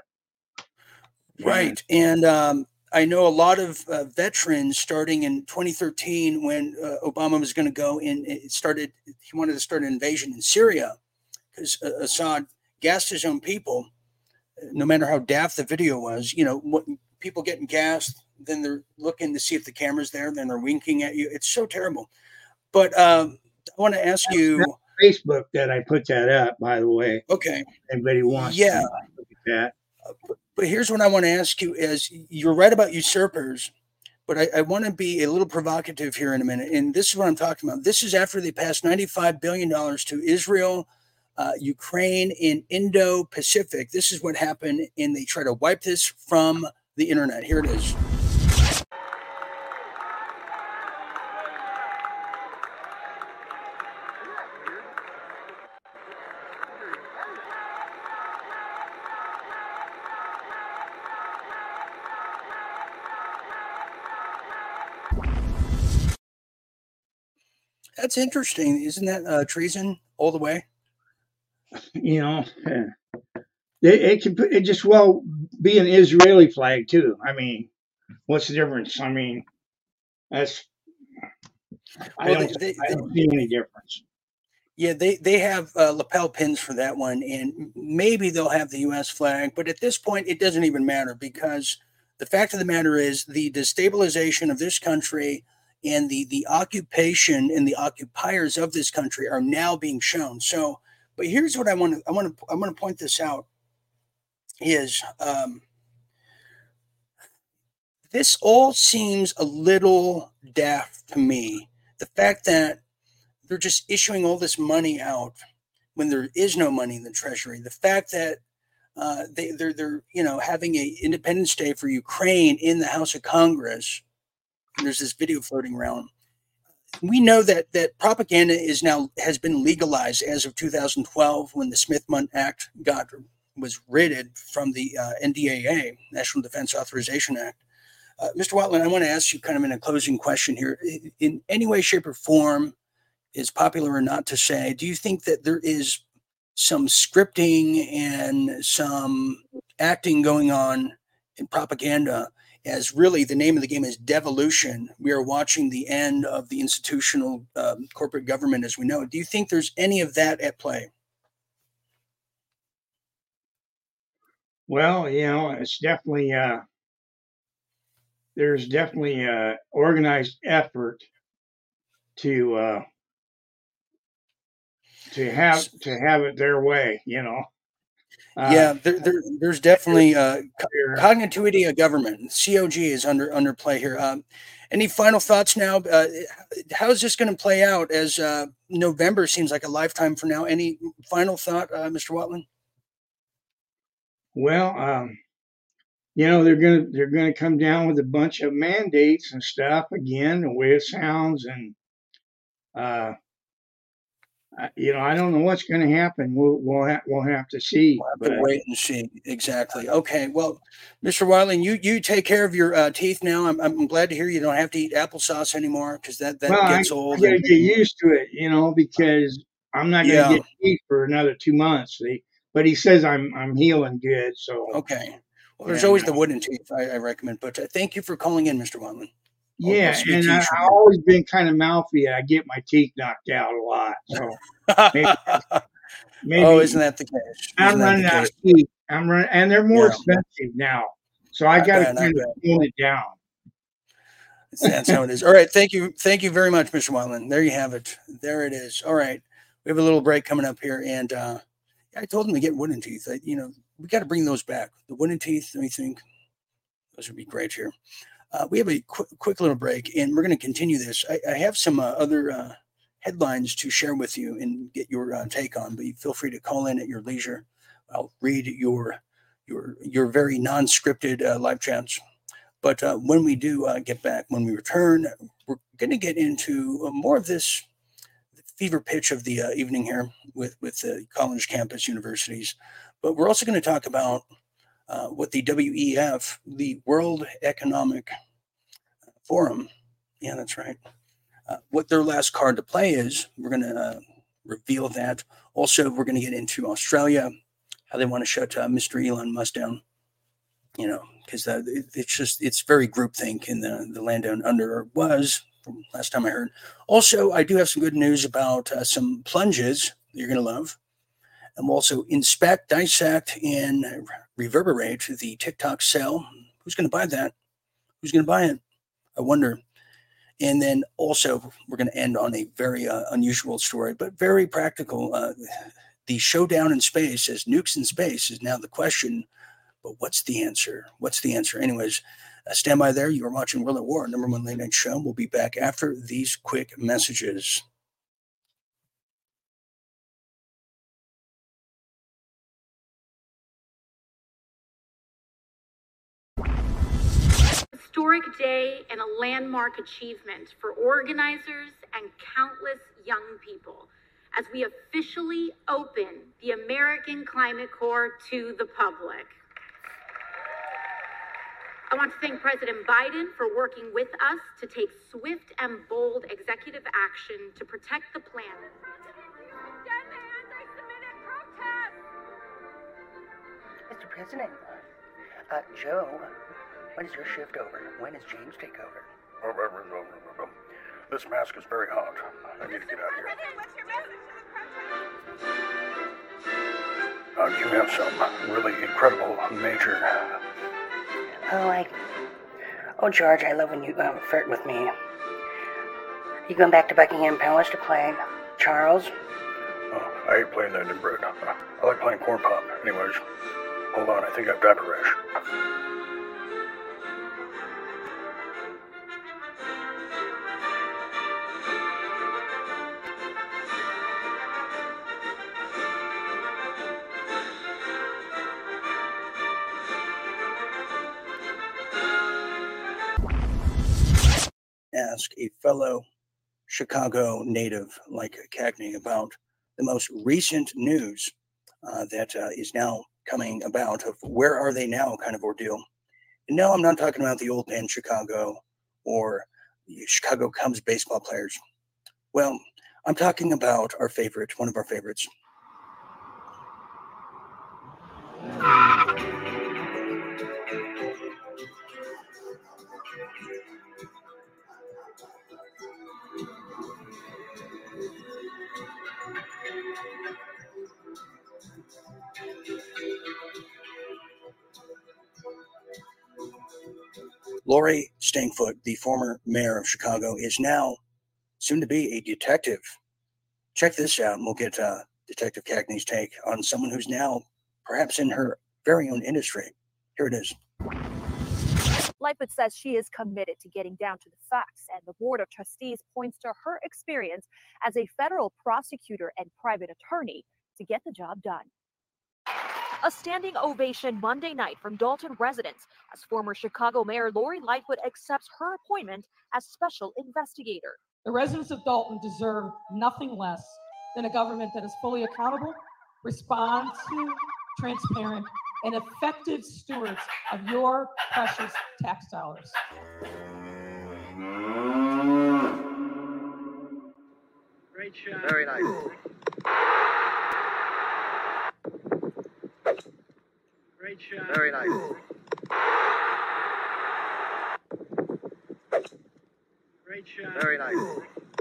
[SPEAKER 1] Right. And um, I know a lot of uh, veterans starting in twenty thirteen when uh, Obama was going to go in, it started, he wanted to start an invasion in Syria because uh, Assad gassed his own people, no matter how daft the video was. You know, what, people getting gassed, then they're looking to see if the camera's there, then they're winking at you. It's so terrible. But um, I want to ask you.
[SPEAKER 5] Facebook that I put that up, by the way.
[SPEAKER 1] Okay.
[SPEAKER 5] Anybody wants
[SPEAKER 1] Yeah.
[SPEAKER 5] to look at that.
[SPEAKER 1] But here's what I want to ask you is you're right about usurpers, but I, I want to be a little provocative here in a minute. And this is what I'm talking about. This is after they passed ninety-five billion dollars to Israel, uh, Ukraine, and Indo-Pacific. This is what happened, and they try to wipe this from the internet. Here it is. That's interesting. Isn't that uh, treason all the way?
[SPEAKER 5] You know, it, it could it just well be an Israeli flag too. I mean, what's the difference? I mean, that's I
[SPEAKER 1] Well,
[SPEAKER 5] don't
[SPEAKER 1] they, they,
[SPEAKER 5] I
[SPEAKER 1] they
[SPEAKER 5] don't see any difference.
[SPEAKER 1] yeah, they they have uh, lapel pins for that one, and maybe they'll have the U S flag. But at this point, it doesn't even matter because the fact of the matter is the destabilization of this country and the the occupation and the occupiers of this country are now being shown. So, but here's what I want to I want to I want to point this out is um, this all seems a little daft to me. The fact that they're just issuing all this money out when there is no money in the treasury. The fact that uh, they, they're they're you know having a Independence Day for Ukraine in the House of Congress, and there's this video floating around. We know that that propaganda is now has been legalized as of two thousand twelve when the Smith-Mundt Act got was written from the uh, N D A A, National Defense Authorization Act. Uh, Mister Watland, I want to ask you kind of in a closing question here. In any way, shape, or form, is popular or not to say, do you think that there is some scripting and some acting going on in propaganda as really the name of the game is devolution? We are watching the end of the institutional um, corporate government as we know it. Do you think there's any of that at play?
[SPEAKER 5] Well, you know, it's definitely uh, there's definitely a organized effort to uh, to have to have it their way. You know, uh,
[SPEAKER 1] Yeah, there, there, there's definitely uh, co-
[SPEAKER 5] they're-
[SPEAKER 1] cognitivity of government. C O G is under under play here. Um, any final thoughts now? Uh, how is this going to play out as uh, November seems like a lifetime from now? Any final thought, uh, Mister Watland?
[SPEAKER 5] well, um, you know, they're gonna they're gonna come down with a bunch of mandates and stuff again, the way it sounds, and uh, I- you know, I don't know what's going to happen. We'll we'll ha- we'll have to see.
[SPEAKER 1] We'll have
[SPEAKER 5] But
[SPEAKER 1] to wait and see. Exactly. Okay. Well, Mister Watland, you you take care of your uh, teeth now. I'm I'm glad to hear you don't have to eat applesauce anymore because that that
[SPEAKER 5] well, I,
[SPEAKER 1] gets
[SPEAKER 5] I
[SPEAKER 1] old.
[SPEAKER 5] got to
[SPEAKER 1] And,
[SPEAKER 5] get used to it, you know, because I'm not going to
[SPEAKER 1] yeah.
[SPEAKER 5] get teeth for another two months. They, but he says I'm I'm healing good, so
[SPEAKER 1] Okay. Well, there's
[SPEAKER 5] and
[SPEAKER 1] always
[SPEAKER 5] uh,
[SPEAKER 1] the wooden teeth. I, I recommend. But uh, thank you for calling in, Mister Watland. I'll, I'll
[SPEAKER 5] yeah,
[SPEAKER 1] speak
[SPEAKER 5] and
[SPEAKER 1] to
[SPEAKER 5] I,
[SPEAKER 1] you
[SPEAKER 5] I've
[SPEAKER 1] shortly.
[SPEAKER 5] always been kind of mouthy. I get my teeth knocked out a lot, so maybe
[SPEAKER 1] Oh, isn't
[SPEAKER 5] maybe
[SPEAKER 1] that the case?
[SPEAKER 5] I'm
[SPEAKER 1] Isn't that the
[SPEAKER 5] running out
[SPEAKER 1] case?
[SPEAKER 5] of teeth. I'm running, and they're more
[SPEAKER 1] Yeah,
[SPEAKER 5] expensive now, so I
[SPEAKER 1] I
[SPEAKER 5] got to
[SPEAKER 1] bet. I
[SPEAKER 5] kind of
[SPEAKER 1] bet.
[SPEAKER 5] tone it down.
[SPEAKER 1] That's how it is. All right. Thank you. Thank you very much, Mister Watland. There you have it. There it is. All right. We have a little break coming up here. And uh, I told him to get wooden teeth. I, you know, we got to bring those back. The wooden teeth, let me think. Those would be great here. Uh, we have a quick, quick little break, and we're going to continue this. I, I have some uh, other uh, headlines to share with you and get your uh, take on, but you feel free to call in at your leisure. I'll read your your your very non-scripted uh, live chats. But uh, when we do uh, get back, when we return, we're going to get into uh, more of this fever pitch of the uh, evening here with with the college campus universities. But we're also going to talk about uh, what the W E F, the World Economic Forum, yeah, that's right, uh, what their last card to play is. We're going to uh, reveal that. Also, we're going to get into Australia, how they want to shut uh, Mister Elon Musk down. You know, because uh, it, it's just it's very groupthink in the the land down under, or was from last time I heard. Also, I do have some good news about uh, some plunges that you're going to love. And we'll also inspect, dissect, and reverberate the TikTok sell. Who's going to buy that? Who's going to buy it? I wonder. And then also, we're going to end on a very uh, unusual story, but very practical. Uh, the showdown in space, as nukes in space, is now the question. But what's the answer? What's the answer? Anyways, uh, stand by there. You are watching World at War, number one late night show. We'll be back after these quick messages.
[SPEAKER 6] Historic day and a landmark achievement for organizers and countless young people as we officially open the American Climate Corps to the public. I want to thank President Biden for working with us to take swift and bold executive action to protect the planet.
[SPEAKER 7] Mister President, uh, Joe, when is your shift over? When does James take over?
[SPEAKER 8] This mask is very hot. I need to get out of here.
[SPEAKER 6] What's your message to the protest?
[SPEAKER 8] Uh, you have some really incredible major...
[SPEAKER 7] Oh, I... Oh, George, I love when you um, flirt with me. You going back to Buckingham Palace to play Charles?
[SPEAKER 8] Oh, I hate playing that inbred. Uh, I like playing corn pop. Anyways, hold on, I think I've got a rash.
[SPEAKER 1] Ask a fellow Chicago native like Cagney about the most recent news uh, that uh, is now coming about of where are they now kind of ordeal. And no, I'm not talking about the old band Chicago or the Chicago Cubs baseball players. Well, I'm talking about our favorite, one of our favorites. Lori Stankfoot, the former mayor of Chicago, is now soon to be a detective. Check this out, and we'll get uh, Detective Cagney's take on someone who's now perhaps in her very own industry. Here it is.
[SPEAKER 9] Lightfoot says she is committed to getting down to the facts, and the Board of Trustees points to her experience as a federal prosecutor and private attorney to get the job done. A standing ovation Monday night from Dalton residents as former Chicago Mayor Lori Lightfoot accepts her appointment as special investigator.
[SPEAKER 10] The residents of Dalton deserve nothing less than a government that is fully accountable, responsive, transparent, and effective stewards of your precious tax dollars.
[SPEAKER 11] Great shot.
[SPEAKER 12] Very nice.
[SPEAKER 11] Great shot.
[SPEAKER 12] Very nice.
[SPEAKER 11] Great shot.
[SPEAKER 12] Very nice.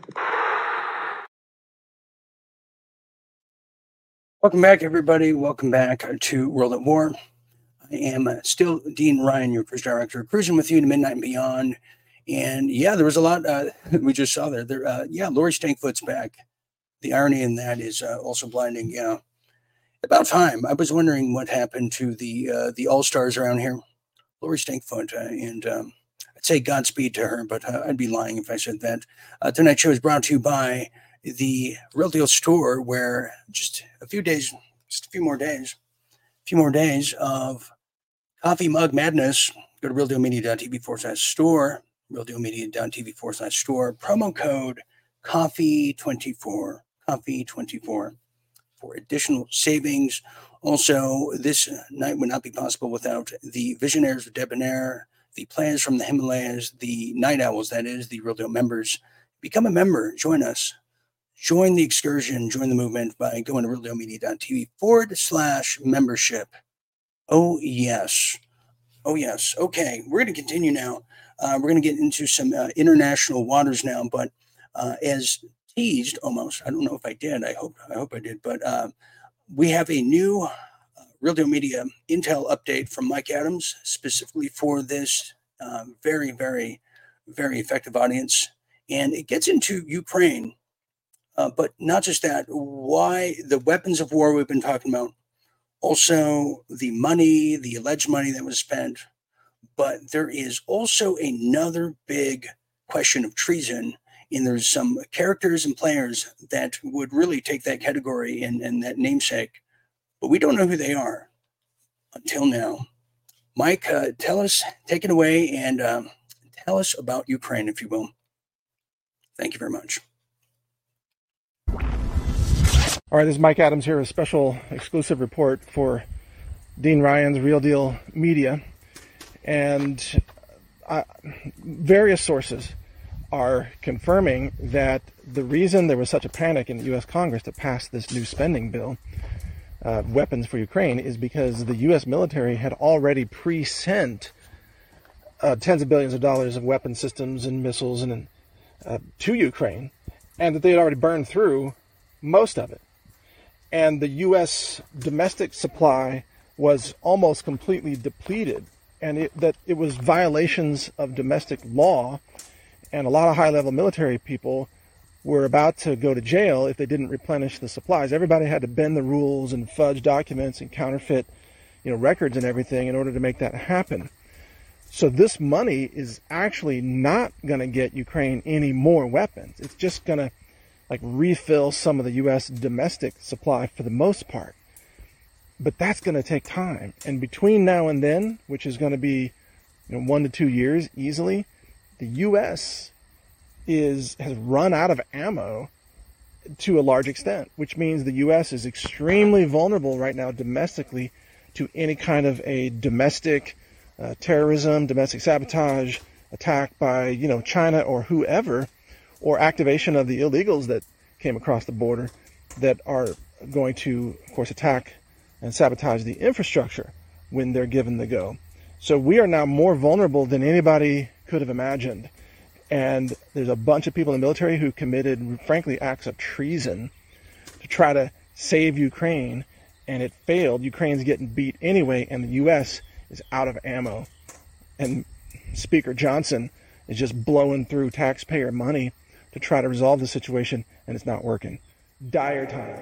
[SPEAKER 1] Welcome back, everybody. Welcome back to World at War. I am uh, still Dean Ryan, your cruise director, cruising with you to midnight and beyond. And yeah, there was a lot uh, we just saw there. There, uh, yeah, Lori Stankfoot's back. The irony in that is uh, also blinding. Yeah, about time. I was wondering what happened to the uh, the all stars around here. Lori Stankfoot, uh, and um, I'd say Godspeed to her, but uh, I'd be lying if I said that. Uh, tonight's show is brought to you by the Real Deal Store, where just a few days, just a few more days, a few more days of coffee mug madness. Go to realdealmedia.tv forward slash store, realdealmedia.tv forward slash store, promo code coffee twenty-four, coffee twenty-four for additional savings. Also, this night would not be possible without the Visionaries of Debonair, the Players from the Himalayas, the Night Owls, that is, the Real Deal members. Become a member. Join us. Join the excursion, join the movement by going to realdealmedia.tv forward slash membership. Oh, yes. Oh, yes. Okay, we're going to continue now. Uh, we're going to get into some uh, international waters now, but uh, as teased almost, I don't know if I did. I hope I hope I did. But uh, we have a new uh, Real Deal Media intel update from Mike Adams, specifically for this uh, very, very, very effective audience. And it gets into Ukraine. Uh, but not just that, why the weapons of war we've been talking about, also the money, the alleged money that was spent. But there is also another big question of treason. And there's some characters and players that would really take that category and, and that namesake. But we don't know who they are until now. Mike, uh, tell us, take it away, and um, tell us about Ukraine, if you will. Thank you very much.
[SPEAKER 13] All right, this is Mike Adams here, a special exclusive report for Dean Ryan's Real Deal Media. And uh, various sources are confirming that the reason there was such a panic in the U S Congress to pass this new spending bill, uh, weapons for Ukraine, is because the U S military had already pre-sent uh, tens of billions of dollars of weapon systems and missiles and uh, to Ukraine, and that they had already burned through most of it. And the U S domestic supply was almost completely depleted, and it, that it was violations of domestic law, and a lot of high-level military people were about to go to jail if they didn't replenish the supplies. Everybody had to bend the rules and fudge documents and counterfeit, you know, records and everything in order to make that happen. So this money is actually not going to get Ukraine any more weapons. It's just going to like refill some of the U S domestic supply for the most part. But that's going to take time. And between now and then, which is going to be, you know, one to two years easily, the U S is has run out of ammo to a large extent, which means the U S is extremely vulnerable right now domestically to any kind of a domestic uh, terrorism, domestic sabotage attack by, you know, China or whoever, or activation of the illegals that came across the border that are going to, of course, attack and sabotage the infrastructure when they're given the go. So we are now more vulnerable than anybody could have imagined. And there's a bunch of people in the military who committed, frankly, acts of treason to try to save Ukraine, and it failed. Ukraine's getting beat anyway, and the U S is out of ammo. And Speaker Johnson is just blowing through taxpayer money to try to resolve the situation, and it's not working. Dire times.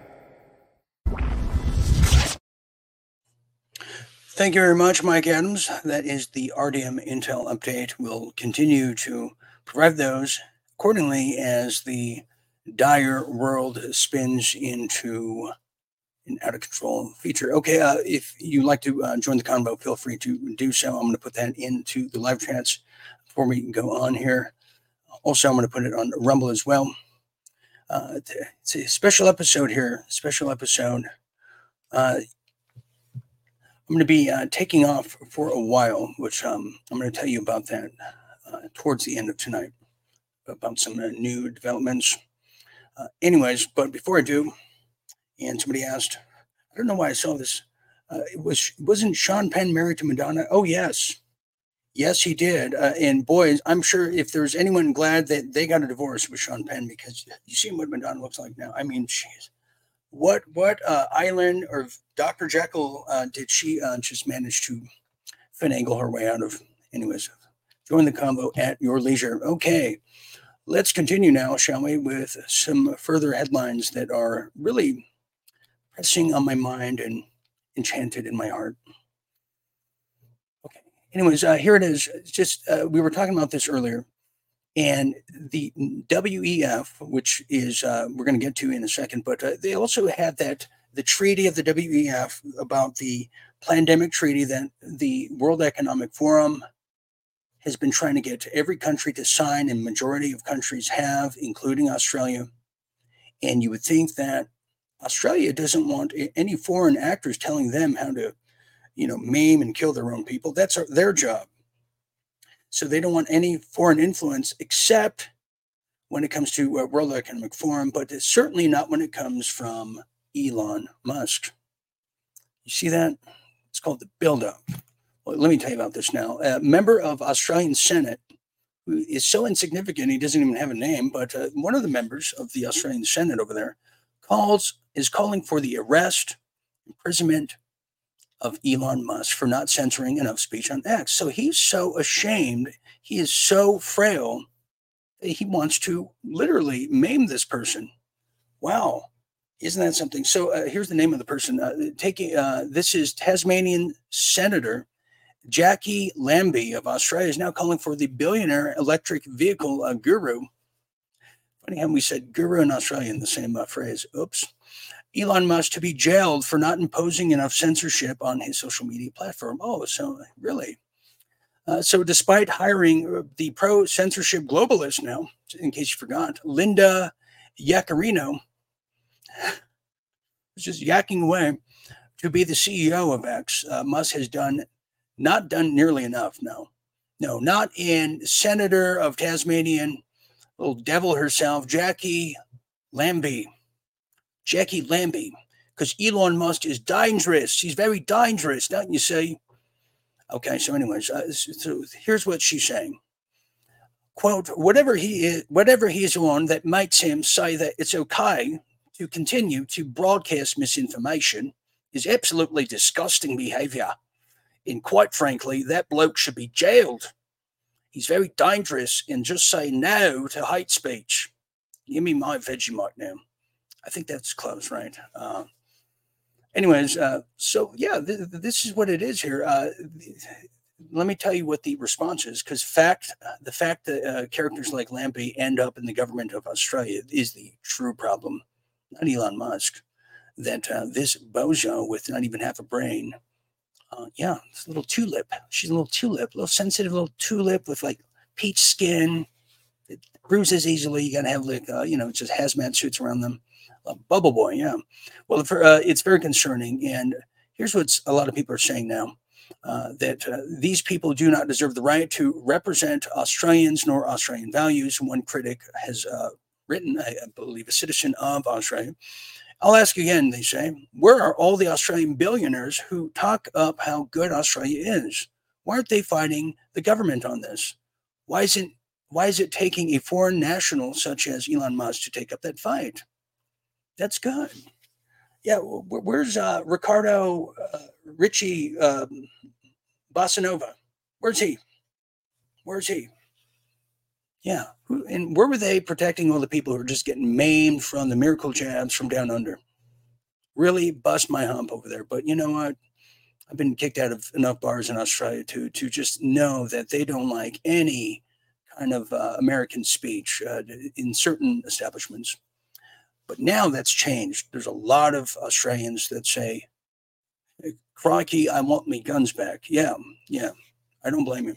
[SPEAKER 1] Thank you very much, Mike Adams. That is the R D M Intel update. We'll continue to provide those accordingly as the dire world spins into an out-of-control feature. Okay, uh, if you'd like to uh, join the convo, feel free to do so. I'm going to put that into the live chats before we go on here. Also, I'm going to put it on Rumble as well. Uh, it's a special episode here, special episode. Uh, I'm going to be uh, taking off for a while, which um, I'm going to tell you about that uh, towards the end of tonight, about some uh, new developments. Uh, anyways, but before I do, and somebody asked, I don't know why I saw this. Uh, it was, wasn't Sean Penn married to Madonna? Oh, yes. Yes, he did. Uh, and boys, I'm sure if there's anyone glad that they got a divorce with Sean Penn, because you see what Madonna looks like now. I mean, she's what what uh, island or Doctor Jekyll uh, did she uh, just manage to finagle her way out of? Anyways, join the combo at your leisure. Okay, let's continue now, shall we, with some further headlines that are really pressing on my mind and enchanted in my heart. Okay. Anyways, uh, here it is. It's just uh, we were talking about this earlier. And the W E F, which is, uh, we're going to get to in a second, but uh, they also had that, the treaty of the W E F about the pandemic treaty that the World Economic Forum has been trying to get to every country to sign, and majority of countries have, including Australia. And you would think that Australia doesn't want any foreign actors telling them how to, you know, maim and kill their own people. That's their job. So they don't want any foreign influence, except when it comes to uh, World Economic Forum, but it's certainly not when it comes from Elon Musk. You see that? It's called the buildup. Well, let me tell you about this now. A member of Australian Senate, who is so insignificant he doesn't even have a name, but uh, one of the members of the Australian Senate over there calls is calling for the arrest, imprisonment of Elon Musk for not censoring enough speech on X. So he's so ashamed, he is so frail, that he wants to literally maim this person. Wow, isn't that something? So uh, here's the name of the person. Uh, taking uh, this is Tasmanian Senator Jackie Lambie of Australia is now calling for the billionaire electric vehicle uh, guru. Funny how we said guru in Australia in the same uh, phrase. Oops. Elon Musk to be jailed for not imposing enough censorship on his social media platform. Oh, so really? Uh, so despite hiring the pro-censorship globalist now, in case you forgot, Linda Yaccarino, just yakking away to be the C E O of X, uh, Musk has done Not done nearly enough, no. No, not in Senator of Tasmanian, little devil herself, Jackie Lambie. Jackie Lambie. Because Elon Musk is dangerous. He's very dangerous, don't you see? Okay, so anyways, uh, so here's what she's saying. Quote, whatever he is, whatever he is on that makes him say that it's okay to continue to broadcast misinformation is absolutely disgusting behavior. And quite frankly, that bloke should be jailed. He's very dangerous, and just say no to hate speech. Give me my Vegemite now. I think that's close, right? Uh, anyways, uh, so yeah, th- this is what it is here. Uh, let me tell you what the response is, because fact, the fact that uh, characters like Lambie end up in the government of Australia is the true problem, not Elon Musk. That uh, this bozo with not even half a brain. Uh, yeah, it's a little tulip. She's a little tulip, a little sensitive little tulip with like peach skin. It bruises easily. You got to have like, uh, you know, just hazmat suits around them. Uh, bubble boy, yeah. Well, for, uh, it's very concerning. And here's what a lot of people are saying now, uh, that uh, these people do not deserve the right to represent Australians nor Australian values. One critic has uh, written, I, I believe, a citizen of Australia. I'll ask again, they say, where are all the Australian billionaires who talk up how good Australia is? Why aren't they fighting the government on this? Why isn't why is it taking a foreign national such as Elon Musk to take up that fight? That's good. Yeah, where's uh, Ricardo uh, Richie um, Bossanova? Where's he? Where's he? Yeah, and where were they protecting all the people who are just getting maimed from the miracle jabs from down under? Really bust my hump over there. But you know what? I've been kicked out of enough bars in Australia to to just know that they don't like any kind of uh, American speech uh, in certain establishments. But now that's changed. There's a lot of Australians that say, hey, crikey, I want me guns back. Yeah, yeah, I don't blame you.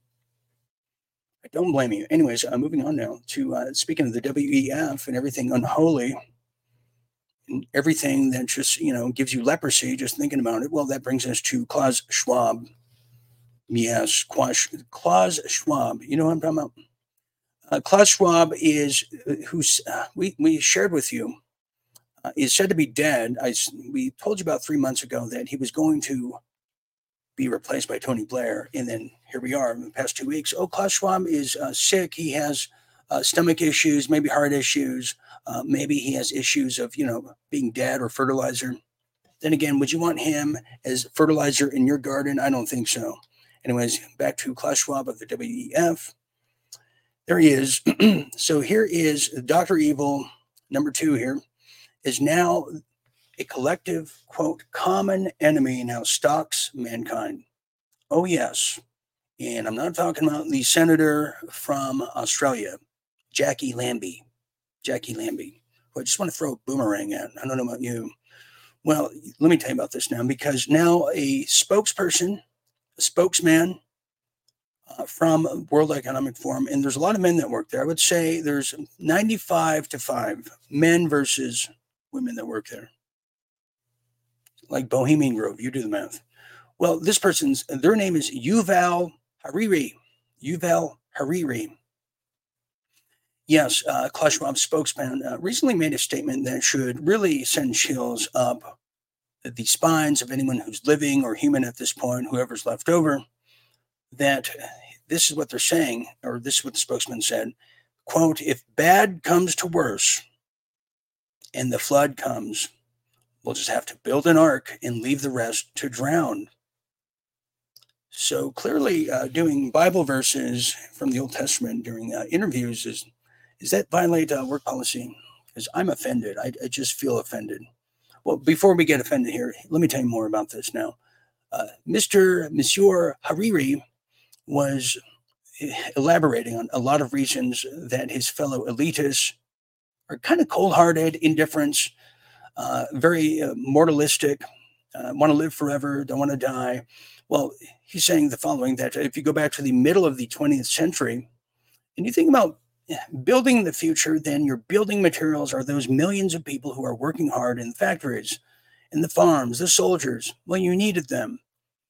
[SPEAKER 1] I don't blame you. Anyways, uh, moving on now to uh, speaking of the W E F and everything unholy and everything that just, you know, gives you leprosy just thinking about it. Well, that brings us to Klaus Schwab. Yes, Klaus, Klaus Schwab. You know what I'm talking about? Uh, Klaus Schwab is, uh, who's, uh, we, we shared with you, uh, is said to be dead. I, we told you about three months ago that he was going to be replaced by Tony Blair. And then here we are in the past two weeks. Oh, Klaus Schwab is uh, sick. He has uh, stomach issues, maybe heart issues. Uh, maybe he has issues of, you know, being dead or fertilizer. Then again, would you want him as fertilizer in your garden? I don't think so. Anyways, back to Klaus Schwab of the W E F. There he is. So here is Doctor Evil, number two here, is now a collective, quote, common enemy now stalks mankind. Oh, yes. And I'm not talking about the senator from Australia, Jackie Lambie. Jackie Lambie, who I just want to throw a boomerang at. I don't know about you. Well, let me tell you about this now, because now a spokesperson, a spokesman uh, from World Economic Forum, and there's a lot of men that work there. I would say there's ninety-five to five men versus women that work there. Like Bohemian Grove, you do the math. Well, this person's, their name is Yuval Hariri. Yuval Hariri. Yes, uh, Klaus Schwab's spokesman uh, recently made a statement that should really send chills up the spines of anyone who's living or human at this point, whoever's left over, that this is what they're saying, or this is what the spokesman said, quote, if bad comes to worse and the flood comes, we'll just have to build an ark and leave the rest to drown. So clearly uh, doing Bible verses from the Old Testament during uh, interviews, is Does that violate uh, work policy? Because I'm offended. I, I just feel offended. Well, before we get offended here, let me tell you more about this now. Uh, Mister Monsieur Hariri was elaborating on a lot of reasons that his fellow elitists are kind of cold-hearted, indifferent, uh, very uh, moralistic, uh, want to live forever, don't want to die. Well, he's saying the following, that if you go back to the middle of the twentieth century, and you think about building the future, then your building materials are those millions of people who are working hard in factories, in the farms, the soldiers. Well, you needed them.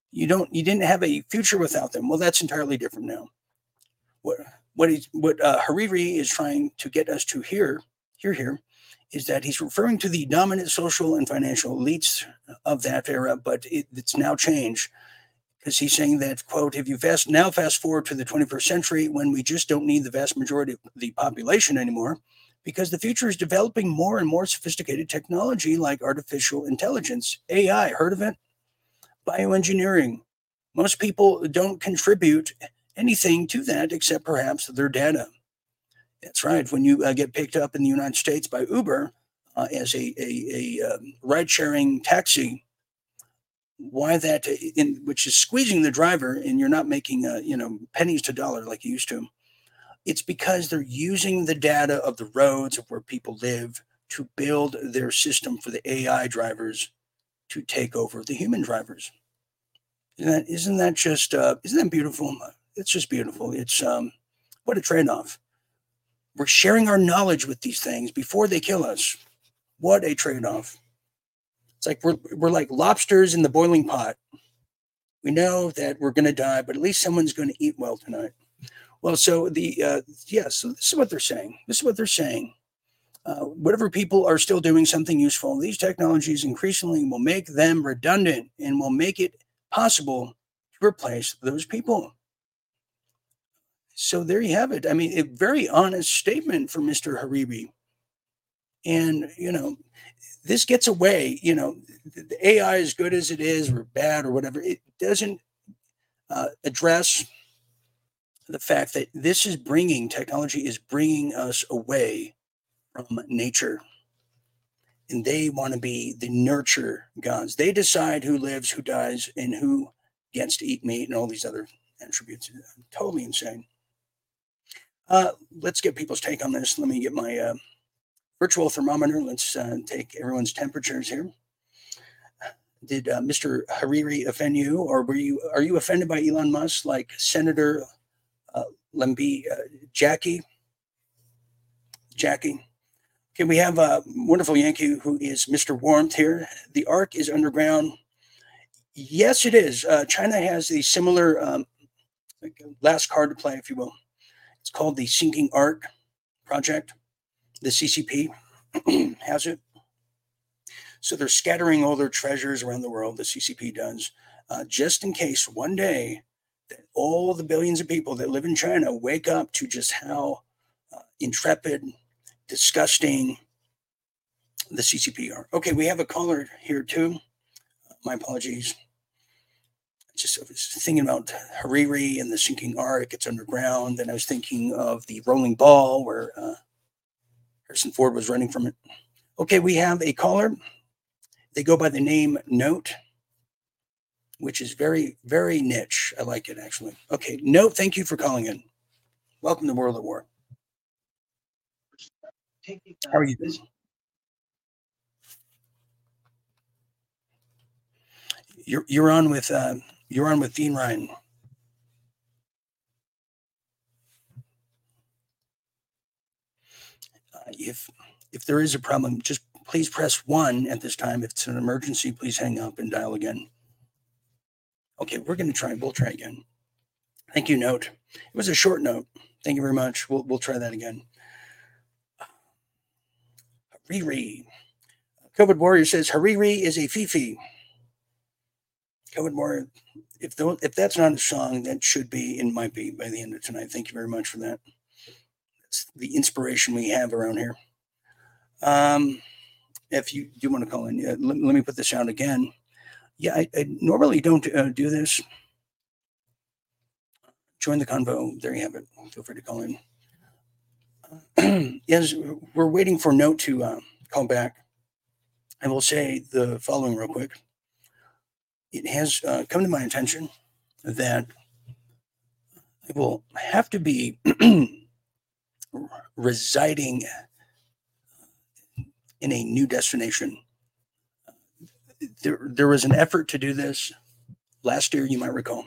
[SPEAKER 1] You don't, you didn't have a future without them. Well, that's entirely different now. What, what, he's, what uh, Hariri is trying to get us to hear, hear here, is that he's referring to the dominant social and financial elites of that era, but it, it's now changed because he's saying that, quote, if you fast now fast forward to the twenty-first century when we just don't need the vast majority of the population anymore, because the future is developing more and more sophisticated technology like artificial intelligence, A I, heard of it? Bioengineering. Most people don't contribute anything to that except perhaps their data. That's right. When you uh, get picked up in the United States by Uber uh, as a, a, a um, ride-sharing taxi, why that, in, which is squeezing the driver and you're not making, uh, you know, pennies to dollar like you used to. It's because they're using the data of the roads of where people live to build their system for the A I drivers to take over the human drivers. Isn't that, isn't that just, uh, isn't that beautiful? It's just beautiful. It's, um, what a trade-off. We're sharing our knowledge with these things before they kill us. What a trade-off. It's like we're, we're like lobsters in the boiling pot. We know that we're going to die, but at least someone's going to eat well tonight. Well, so the, uh, yeah, so this is what they're saying. This is what they're saying. Uh, whatever people are still doing something useful, these technologies increasingly will make them redundant and will make it possible to replace those people. So there you have it. I mean, a very honest statement from Mister Hariri. And, you know, this gets away, you know, the A I, as good as it is or bad or whatever, it doesn't uh, address the fact that this is bringing, technology is bringing us away from nature. And they want to be the nurture gods. They decide who lives, who dies, and who gets to eat meat and all these other attributes. Totally insane. Uh, let's get people's take on this. Let me get my uh, virtual thermometer. Let's uh, take everyone's temperatures here. Did uh, Mister Hariri offend you, or were you? Are you offended by Elon Musk, like Senator uh, Lemby, uh, Jackie? Jackie. Okay, we have a wonderful Yankee who is Mister Warmth here. The Ark is underground. Yes, it is. Uh, China has a similar um, last card to play, if you will. It's called the Sinking Ark Project. The C C P has it. So they're scattering all their treasures around the world, the C C P does, uh, just in case one day that all the billions of people that live in China wake up to just how uh, intrepid, disgusting the C C P are. Okay, we have a caller here too. Uh, my apologies. Just I was thinking about Hariri and the sinking ark. It's underground. And I was thinking of the rolling ball where uh, Harrison Ford was running from it. Okay, we have a caller. They go by the name Note, which is very, very niche. I like it, actually. Okay, Note, thank you for calling in. Welcome to World at War. How are you doing? You're, you're on with... Uh, You're on with Dean Ryan. Uh, if if there is a problem, just please press one at this time. If it's an emergency, please hang up and dial again. Okay, we're going to try. We'll try again. Thank you, Note. It was a short note. Thank you very much. We'll we'll try that again. Hariri. COVID Warrior says Hariri is a Fifi. COVID Warrior. If th- if that's not a song, that should be and might be by the end of tonight. Thank you very much for that. That's the inspiration we have around here. Um, if you do want to call in, uh, let, let me put this out again. Yeah, I, I normally don't uh, do this. Join the convo. There you have it. Feel free to call in. Uh, yes, we're waiting for Note to uh, call back. I will say the following real quick. It has uh, come to my attention that I will have to be residing in a new destination. There, there was an effort to do this last year, you might recall,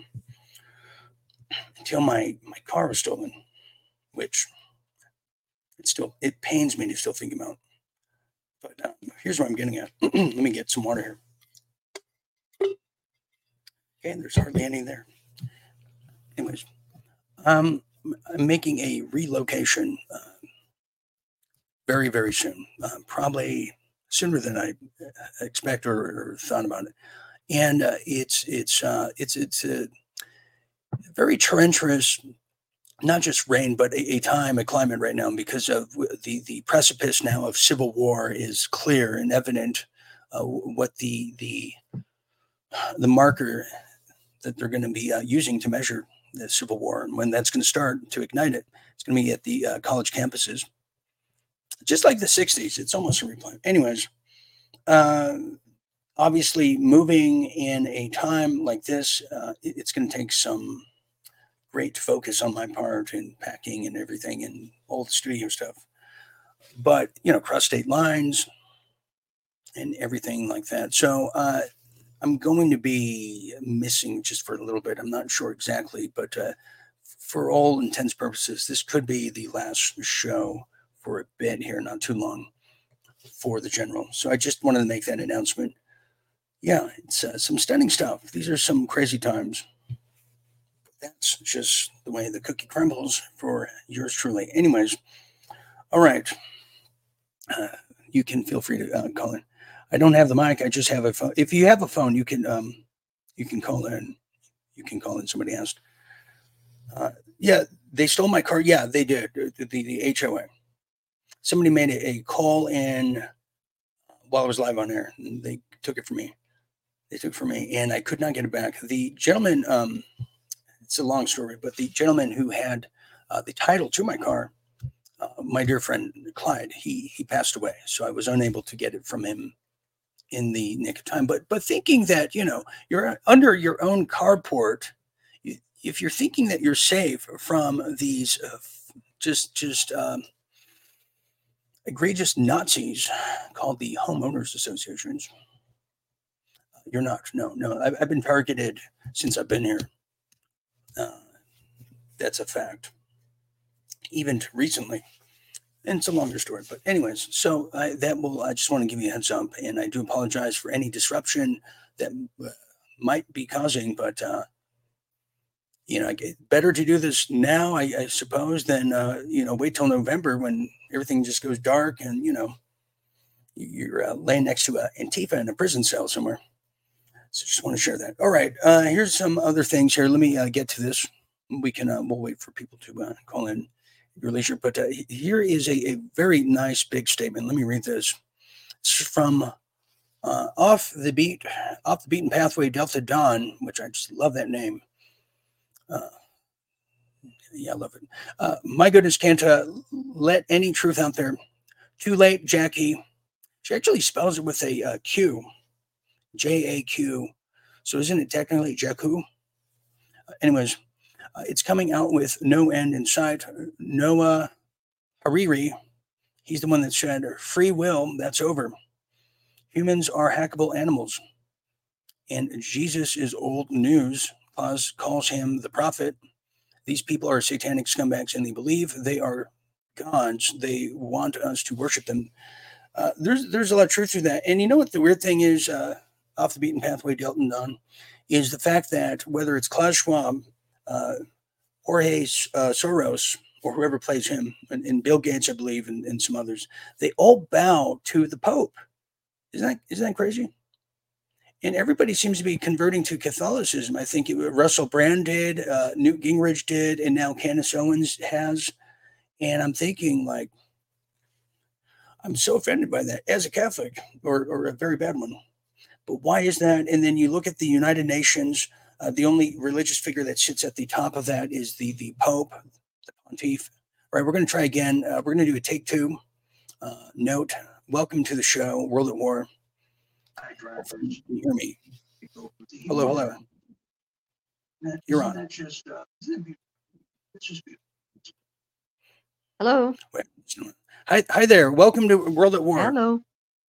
[SPEAKER 1] until my, my car was stolen, which it still, it pains me to still think about. But uh, here's what I'm getting at. Let me get some water here. Okay, there's hardly any there. Anyways, um, I'm making a relocation uh, very, very soon, uh, probably sooner than I expect or, or thought about it. And uh, it's it's uh, it's it's a very treacherous, not just rain, but a, a time, a climate right now, because of the the precipice now of civil war is clear and evident. Uh, what the the the marker that they're going to be uh, using to measure the civil war and when that's going to start to ignite it, it's going to be at the uh, college campuses, just like the sixties. It's almost a replay. Anyways, uh, obviously, moving in a time like this, uh, it, it's going to take some great focus on my part and packing and everything and all the studio stuff. But, you know, cross state lines and everything like that. So uh, I'm going to be missing just for a little bit. I'm not sure exactly, but uh, for all intents purposes, this could be the last show for a bit here, not too long, for the general. So I just wanted to make that announcement. Yeah, it's uh, some stunning stuff. These are some crazy times. That's just the way the cookie crumbles for yours truly. Anyways, all right. Uh, you can feel free to uh, call in. I don't have the mic. I just have a phone. If you have a phone, you can um, you can call in. You can call in. Somebody asked. Uh, yeah, they stole my car. Yeah, they did. The, the, the H O A. Somebody made a, a call in while I was live on air. And they took it from me. They took it from me, and I could not get it back. The gentleman. Um, it's a long story, but the gentleman who had uh, the title to my car, uh, my dear friend Clyde, he he passed away, so I was unable to get it from him in the nick of time. But but thinking that, you know, you're under your own carport, if you're thinking that you're safe from these uh, just just um, egregious Nazis called the homeowners associations, you're not. No, no. I've, I've been targeted since I've been here. Uh, that's a fact. Even recently. And it's a longer story. But anyways, so I, that will, I just want to give you a heads up. And I do apologize for any disruption that uh, might be causing. But, uh, you know, better to do this now, I, I suppose, than, uh, you know, wait till November when everything just goes dark and, you know, you're uh, laying next to a Antifa in a prison cell somewhere. So just want to share that. All right. Uh, here's some other things here. Let me uh, get to this. We can, uh, we'll wait for people to uh, call in your leisure. But uh, here is a, a very nice big statement. Let me read this. It's from uh, Off the Beat, Off the Beaten Pathway, Delta Dawn, which I just love that name. Uh, yeah, I love it. Uh, my goodness, can't uh, let any truth out there. Too late, Jackie. She actually spells it with a uh, Q. J A Q. So isn't it technically Jakku? Uh, anyways, uh, it's coming out with no end in sight. Noah Hariri, he's the one that said, free will, that's over. Humans are hackable animals. And Jesus is old news. Oz calls him the prophet. These people are satanic scumbags and they believe they are gods. They want us to worship them. Uh, there's there's a lot of truth to that. And you know what the weird thing is, uh, Off the Beaten Pathway, Delta Dawn, is the fact that whether it's Klaus Schwab, uh, Jorge uh, Soros, or whoever plays him, and, and Bill Gates, I believe, and, and some others, they all bow to the Pope. Isn't that, isn't that crazy? And everybody seems to be converting to Catholicism. I think it, Russell Brand did, uh, Newt Gingrich did, and now Candace Owens has. And I'm thinking, like, I'm so offended by that as a Catholic, or, or a very bad one. But why is that? And then you look at the United Nations, uh, the only religious figure that sits at the top of that is the, the Pope, the Pontiff. All right, we're going to try again. Uh, we're going to do a take two. Uh, note, welcome to the show, World at War. Can you hear me? Hello, hello. You're on.
[SPEAKER 12] Hello.
[SPEAKER 1] Wait, hi, hi there. Welcome to World at War.
[SPEAKER 12] Hello.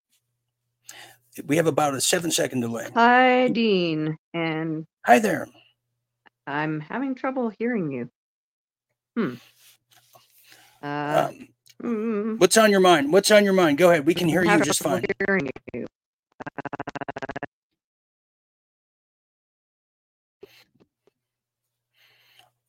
[SPEAKER 1] We have about a seven second delay.
[SPEAKER 12] Hi, Dean. And
[SPEAKER 1] hi there.
[SPEAKER 12] I'm having trouble hearing you. Hmm. Uh,
[SPEAKER 1] Um,
[SPEAKER 12] mm,
[SPEAKER 1] what's on your mind? What's on your mind? Go ahead. We can hear you
[SPEAKER 12] having
[SPEAKER 1] just
[SPEAKER 12] trouble
[SPEAKER 1] fine.
[SPEAKER 12] hearing you. Uh,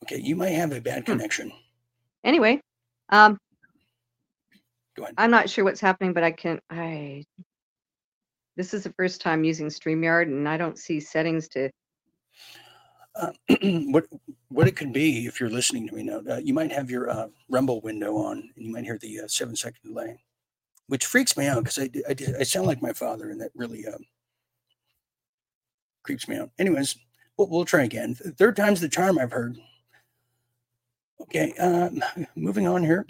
[SPEAKER 1] Okay, you might have a bad
[SPEAKER 12] Hmm.
[SPEAKER 1] connection.
[SPEAKER 12] Anyway, um,
[SPEAKER 1] Go ahead.
[SPEAKER 12] I'm not sure what's happening, but I can. I this is the first time using StreamYard, and I don't see settings to.
[SPEAKER 1] Uh, what what it could be if you're listening to me now, uh, you might have your uh, Rumble window on, and you might hear the uh, seven second delay, which freaks me out because I, I I sound like my father, and that really uh, creeps me out. Anyways, we'll, we'll try again. Third time's the charm, I've heard. Okay, um, moving on here.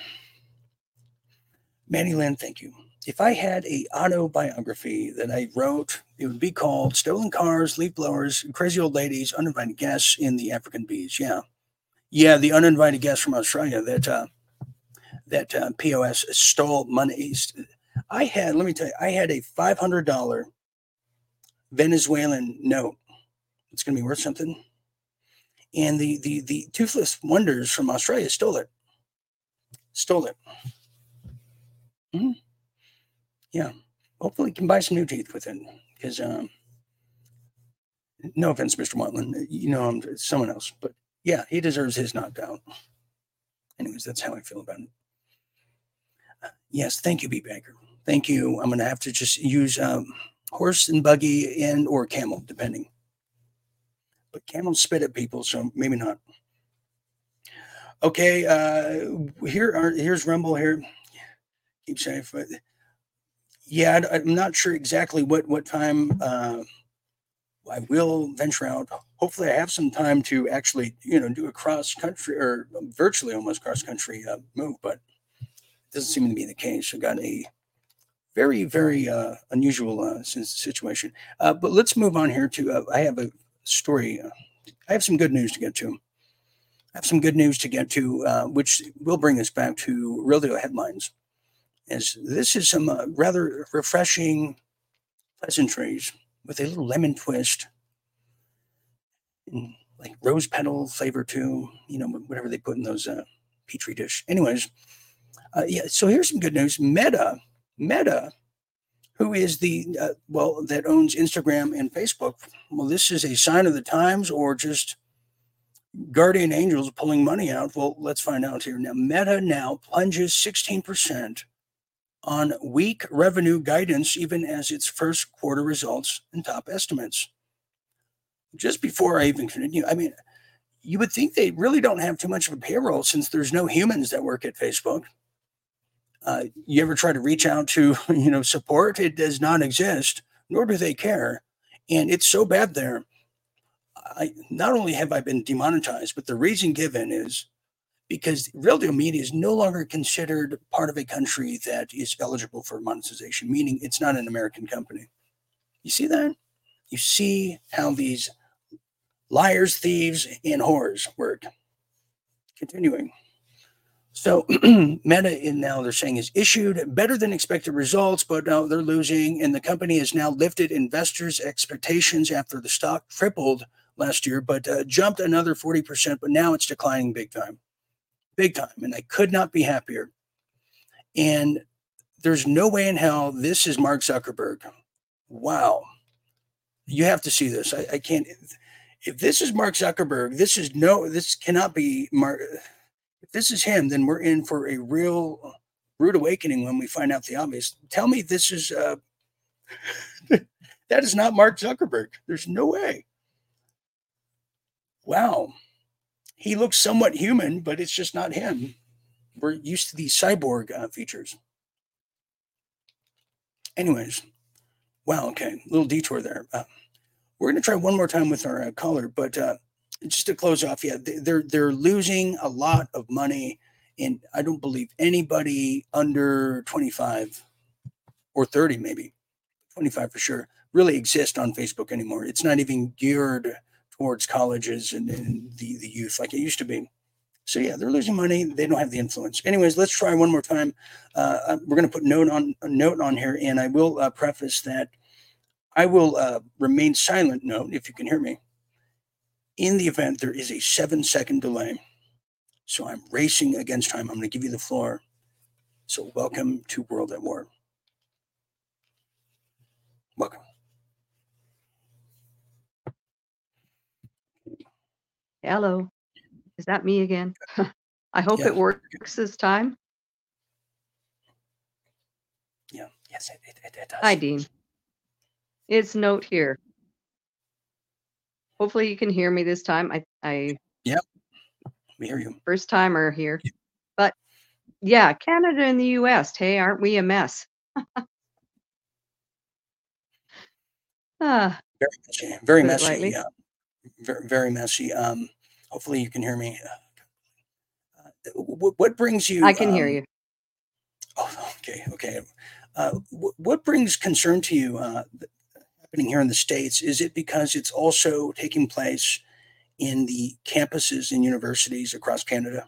[SPEAKER 1] Manny Lynn, thank you. If I had a autobiography that I wrote, it would be called Stolen Cars, Leaf Blowers, Crazy Old Ladies, Uninvited Guests in the African Bees. Yeah. Yeah, the uninvited guests from Australia that uh, that uh, P O S stole money. I had, let me tell you, I had a five hundred dollars Venezuelan note. It's going to be worth something. And the, the, the Toothless Wonders from Australia stole it. Stole it. Mm-hmm. Yeah. Hopefully you can buy some new teeth with it. Because, um, no offense, Mister Watland, you know I'm someone else. But yeah, he deserves his knocked out. Anyways, that's how I feel about it. Uh, yes, thank you, B. Baker. Thank you. I'm going to have to just use um, horse and buggy and or camel, depending. But camels spit at people, so maybe not. Okay, uh, here are here's Rumble here. Keep safe. But yeah, I, I'm not sure exactly what what time uh, I will venture out. Hopefully, I have some time to actually, you know, do a cross country or virtually almost cross country uh, move, but it doesn't seem to be the case. I got a very very uh, unusual uh, situation. Uh, but let's move on here to. Uh, I have a story. Uh, I have some good news to get to. I have some good news to get to, uh, which will bring us back to Real Deal headlines. As this is some uh, rather refreshing pleasantries with a little lemon twist, and like rose petal flavor too. You know, whatever they put in those uh, petri dish. Anyways, uh, yeah. So here's some good news. Meta, Meta, who is the uh, well that owns Instagram and Facebook. Well, this is a sign of the times, or just guardian angels pulling money out. Well, let's find out here. Now, Meta now plunges sixteen percent on weak revenue guidance, even as its first quarter results and top estimates. Just before I even continue, I mean, you would think they really don't have too much of a payroll since there's no humans that work at Facebook. Uh, you ever try to reach out to, you know, support? It does not exist, nor do they care. And it's so bad there. I, not only have I been demonetized, but the reason given is because Real Deal Media is no longer considered part of a country that is eligible for monetization, meaning it's not an American company. You see that? You see how these liars, thieves, and whores work. Continuing. So Meta in now they're saying is issued better than expected results, but now they're losing, and the company has now lifted investors' expectations after the stock tripled last year, but uh, jumped another forty percent, but now it's declining big time. Big time. And I could not be happier. And there's no way in hell this is Mark Zuckerberg. Wow. You have to see this. I, I can't. If this is Mark Zuckerberg, this is no, this cannot be Mark. If this is him, then we're in for a real rude awakening when we find out the obvious. Tell me this is, uh, that is not Mark Zuckerberg. There's no way. Wow. He looks somewhat human, but it's just not him. We're used to these cyborg uh, features. Anyways, wow, okay, little detour there. Uh, we're going to try one more time with our uh, caller, but uh, just to close off, yeah, they're they're losing a lot of money, and I don't believe anybody under twenty-five or thirty, maybe twenty-five for sure, really exist on Facebook anymore. It's not even geared towards colleges and, and the, the youth like it used to be. So yeah, they're losing money. They don't have the influence. Anyways, let's try one more time. Uh, we're going to put note on a note on here, and I will uh, preface that I will uh, remain silent. Note if you can hear me. In the event there is a seven second delay, so I'm racing against time. I'm going to give you the floor. So welcome to World at War. Welcome.
[SPEAKER 12] Hello. Is that me again? I hope
[SPEAKER 1] Yeah.
[SPEAKER 12] it works this time.
[SPEAKER 1] Yeah. Yes, it, it, it, it
[SPEAKER 12] Hi,
[SPEAKER 1] does.
[SPEAKER 12] Dean. It's Note here. Hopefully you can hear me this time. I, I
[SPEAKER 1] Yep. We hear you.
[SPEAKER 12] first timer here. But yeah, Canada and the U S. Hey, aren't we a mess? ah,
[SPEAKER 1] Very messy. Very
[SPEAKER 12] put it
[SPEAKER 1] messy.
[SPEAKER 12] lightly.
[SPEAKER 1] Yeah. Very, very messy. Um, hopefully you can hear me. Uh, what, what brings you?
[SPEAKER 12] I can hear
[SPEAKER 1] um,
[SPEAKER 12] you.
[SPEAKER 1] Oh, okay. Okay. Uh, what, what brings concern to you uh, happening here in the States? Is it because it's also taking place in the campuses and universities across Canada?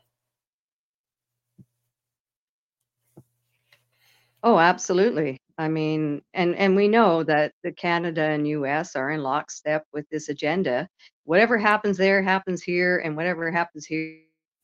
[SPEAKER 12] Oh, absolutely. I mean, and and we know that the Canada and U S are in lockstep with this agenda. Whatever happens there happens here, and whatever happens here.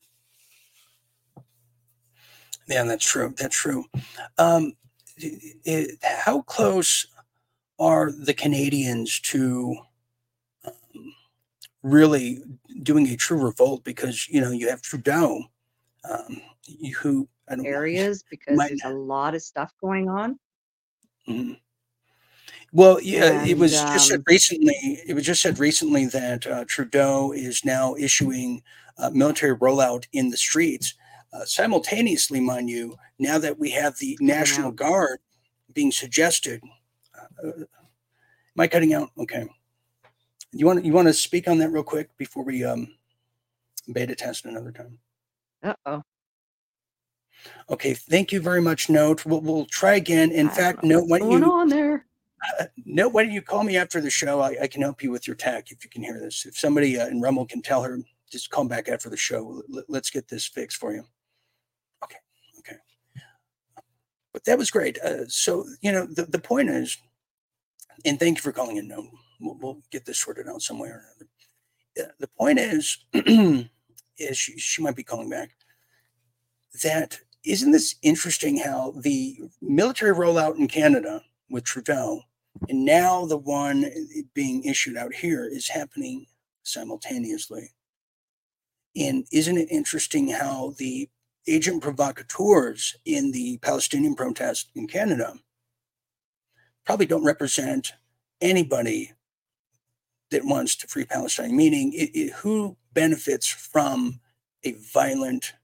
[SPEAKER 1] Yeah, that's true. That's true. Um, i- i- how close are the Canadians to um, really doing a true revolt? Because you know you have Trudeau, um, you- who I don't
[SPEAKER 12] areas because
[SPEAKER 1] might.
[SPEAKER 12] there's a lot of stuff going on.
[SPEAKER 1] Mhm. Well, yeah, it
[SPEAKER 12] And
[SPEAKER 1] was just said
[SPEAKER 12] um,
[SPEAKER 1] recently. It was just said recently that uh, Trudeau is now issuing uh, military rollout in the streets. Uh, simultaneously, mind you, now that we have the
[SPEAKER 12] cutting
[SPEAKER 1] National
[SPEAKER 12] out.
[SPEAKER 1] Guard being suggested. Uh, am I cutting out? Okay. You want you want to speak on that real quick before we um, beta test another time?
[SPEAKER 12] Uh-oh.
[SPEAKER 1] Okay. Thank you very much. Note. We'll we'll try again. In
[SPEAKER 12] I don't
[SPEAKER 1] fact,
[SPEAKER 12] know
[SPEAKER 1] Note.
[SPEAKER 12] what's
[SPEAKER 1] Why don't
[SPEAKER 12] going
[SPEAKER 1] you
[SPEAKER 12] on there.
[SPEAKER 1] uh, Note? Why don't you call me after the show? I, I can help you with your tech if you can hear this. If somebody uh, in Rumble can tell her, just call back after the show. Let, let's get this fixed for you. Okay. Okay. But that was great. Uh, so you know the the point is, and thank you for calling in. Note. We'll, we'll get this sorted out some way or another. Uh, the point is, is she, she might be calling back. That isn't this interesting how the military rollout in Canada with Trudeau and now the one being issued out here is happening simultaneously. And isn't it interesting how the agent provocateurs in the Palestinian protest in Canada probably don't represent anybody that wants to free Palestine, meaning it, it, who benefits from a violent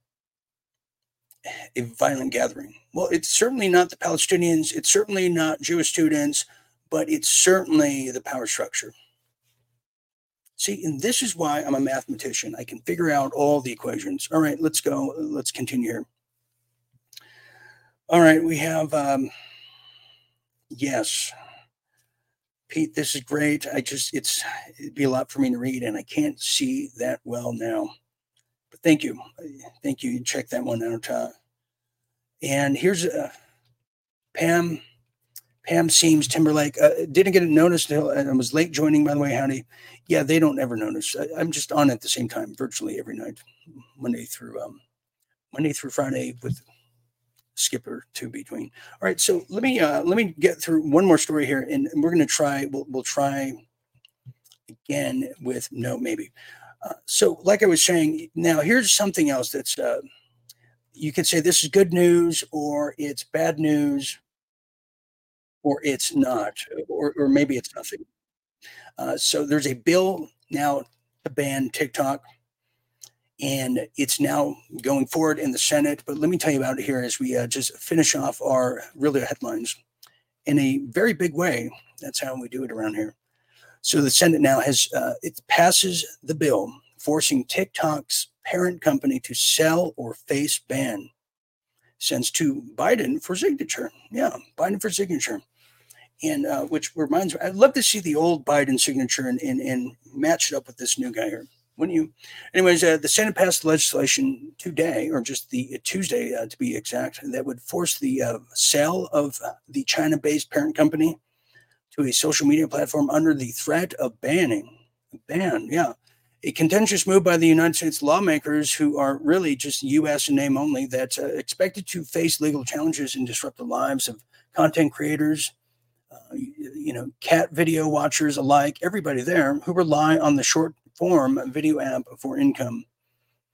[SPEAKER 1] a violent gathering? Well, it's certainly not the Palestinians, it's certainly not Jewish students, but it's certainly the power structure. See, and this is why I'm a mathematician. I can figure out all the equations. All right, let's go. Let's continue here. All right, we have, um, yes. Pete, this is great. I just, it's, it'd be a lot for me to read, and I can't see that well now. But thank you. Thank you. Check that one out. Uh, and here's uh, Pam. Pam Seams Timberlake. Uh, didn't get it noticed until I was late joining, by the way. Howdy. Yeah, they don't ever notice. I, I'm just on at the same time, virtually every night, Monday through um, Monday through Friday with skipper to between. All right, so let me uh, let me get through one more story here, and, and we're going to try. We'll we'll try again with no maybe. Uh, so, like I was saying, now here's something else that's uh, you could say this is good news, or it's bad news, or it's not, or or maybe it's nothing. Uh, so there's a bill now to ban TikTok, and it's now going forward in the Senate. But let me tell you about it here as we uh, just finish off our really headlines in a very big way. That's how we do it around here. So the Senate now has, uh, it passes the bill forcing TikTok's parent company to sell or face ban. Sends to Biden for signature. Yeah, Biden for signature. And uh, which reminds me, I'd love to see the old Biden signature and, and, and match it up with this new guy here. Wouldn't you? Anyways, uh, the Senate passed legislation today, or just the uh, Tuesday uh, to be exact, that would force the uh, sale of the China-based parent company to a social media platform under the threat of banning. Ban, yeah. A contentious move by the United States lawmakers who are really just U S in name only, that's uh, expected to face legal challenges and disrupt the lives of content creators, uh, you, you know, cat video watchers alike, everybody there who rely on the short form video app for income.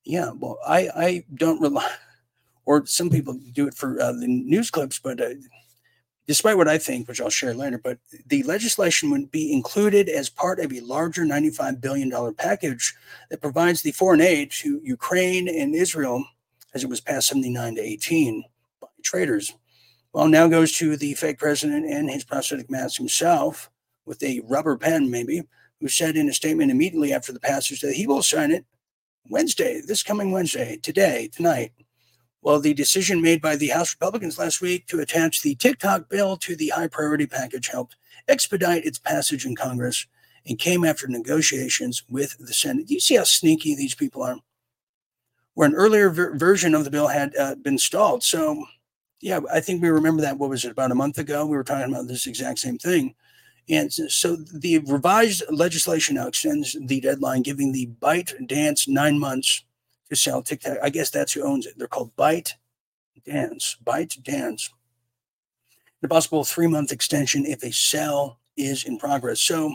[SPEAKER 1] Yeah, well, I, I don't rely, or some people do it for uh, the news clips, but uh, despite what I think, which I'll share later, but the legislation would be included as part of a larger ninety-five billion dollars package that provides the foreign aid to Ukraine and Israel, as it was passed seventy-nine to eighteen by traders. Well, now goes to the fake president and his prosthetic mask himself with a rubber pen, maybe, who said in a statement immediately after the passage that he will sign it Wednesday, this coming Wednesday, today, tonight. Well, the decision made by the House Republicans last week to attach the TikTok bill to the high priority package helped expedite its passage in Congress and came after negotiations with the Senate. Do you see how sneaky these people are? Where an earlier ver- version of the bill had uh, been stalled. So, yeah, I think we remember that. What was it, about a month ago? We were talking about this exact same thing. And so the revised legislation now extends the deadline, giving the ByteDance nine months to sell TikTok. I guess that's who owns it. They're called ByteDance, ByteDance. The possible three-month extension if a sale is in progress. So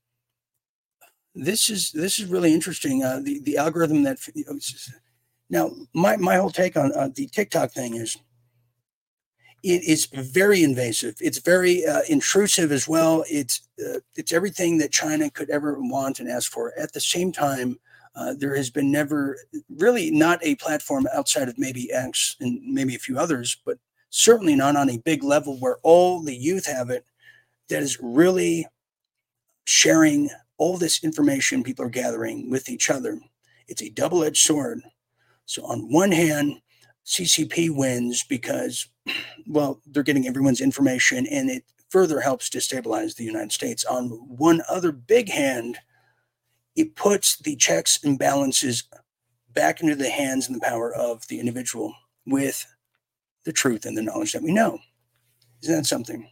[SPEAKER 1] this is this is really interesting. Uh, the the algorithm that now my my whole take on uh, the TikTok thing is it is very invasive. It's very uh, intrusive as well. It's uh, it's everything that China could ever want and ask for. At the same time, uh, there has been never really not a platform outside of maybe X and maybe a few others, but certainly not on a big level where all the youth have it, that is really sharing all this information people are gathering with each other. It's a double-edged sword. So on one hand, C C P wins because, well, they're getting everyone's information and it further helps destabilize the United States. On one other big hand, it puts the checks and balances back into the hands and the power of the individual with the truth and the knowledge that we know. Isn't that something?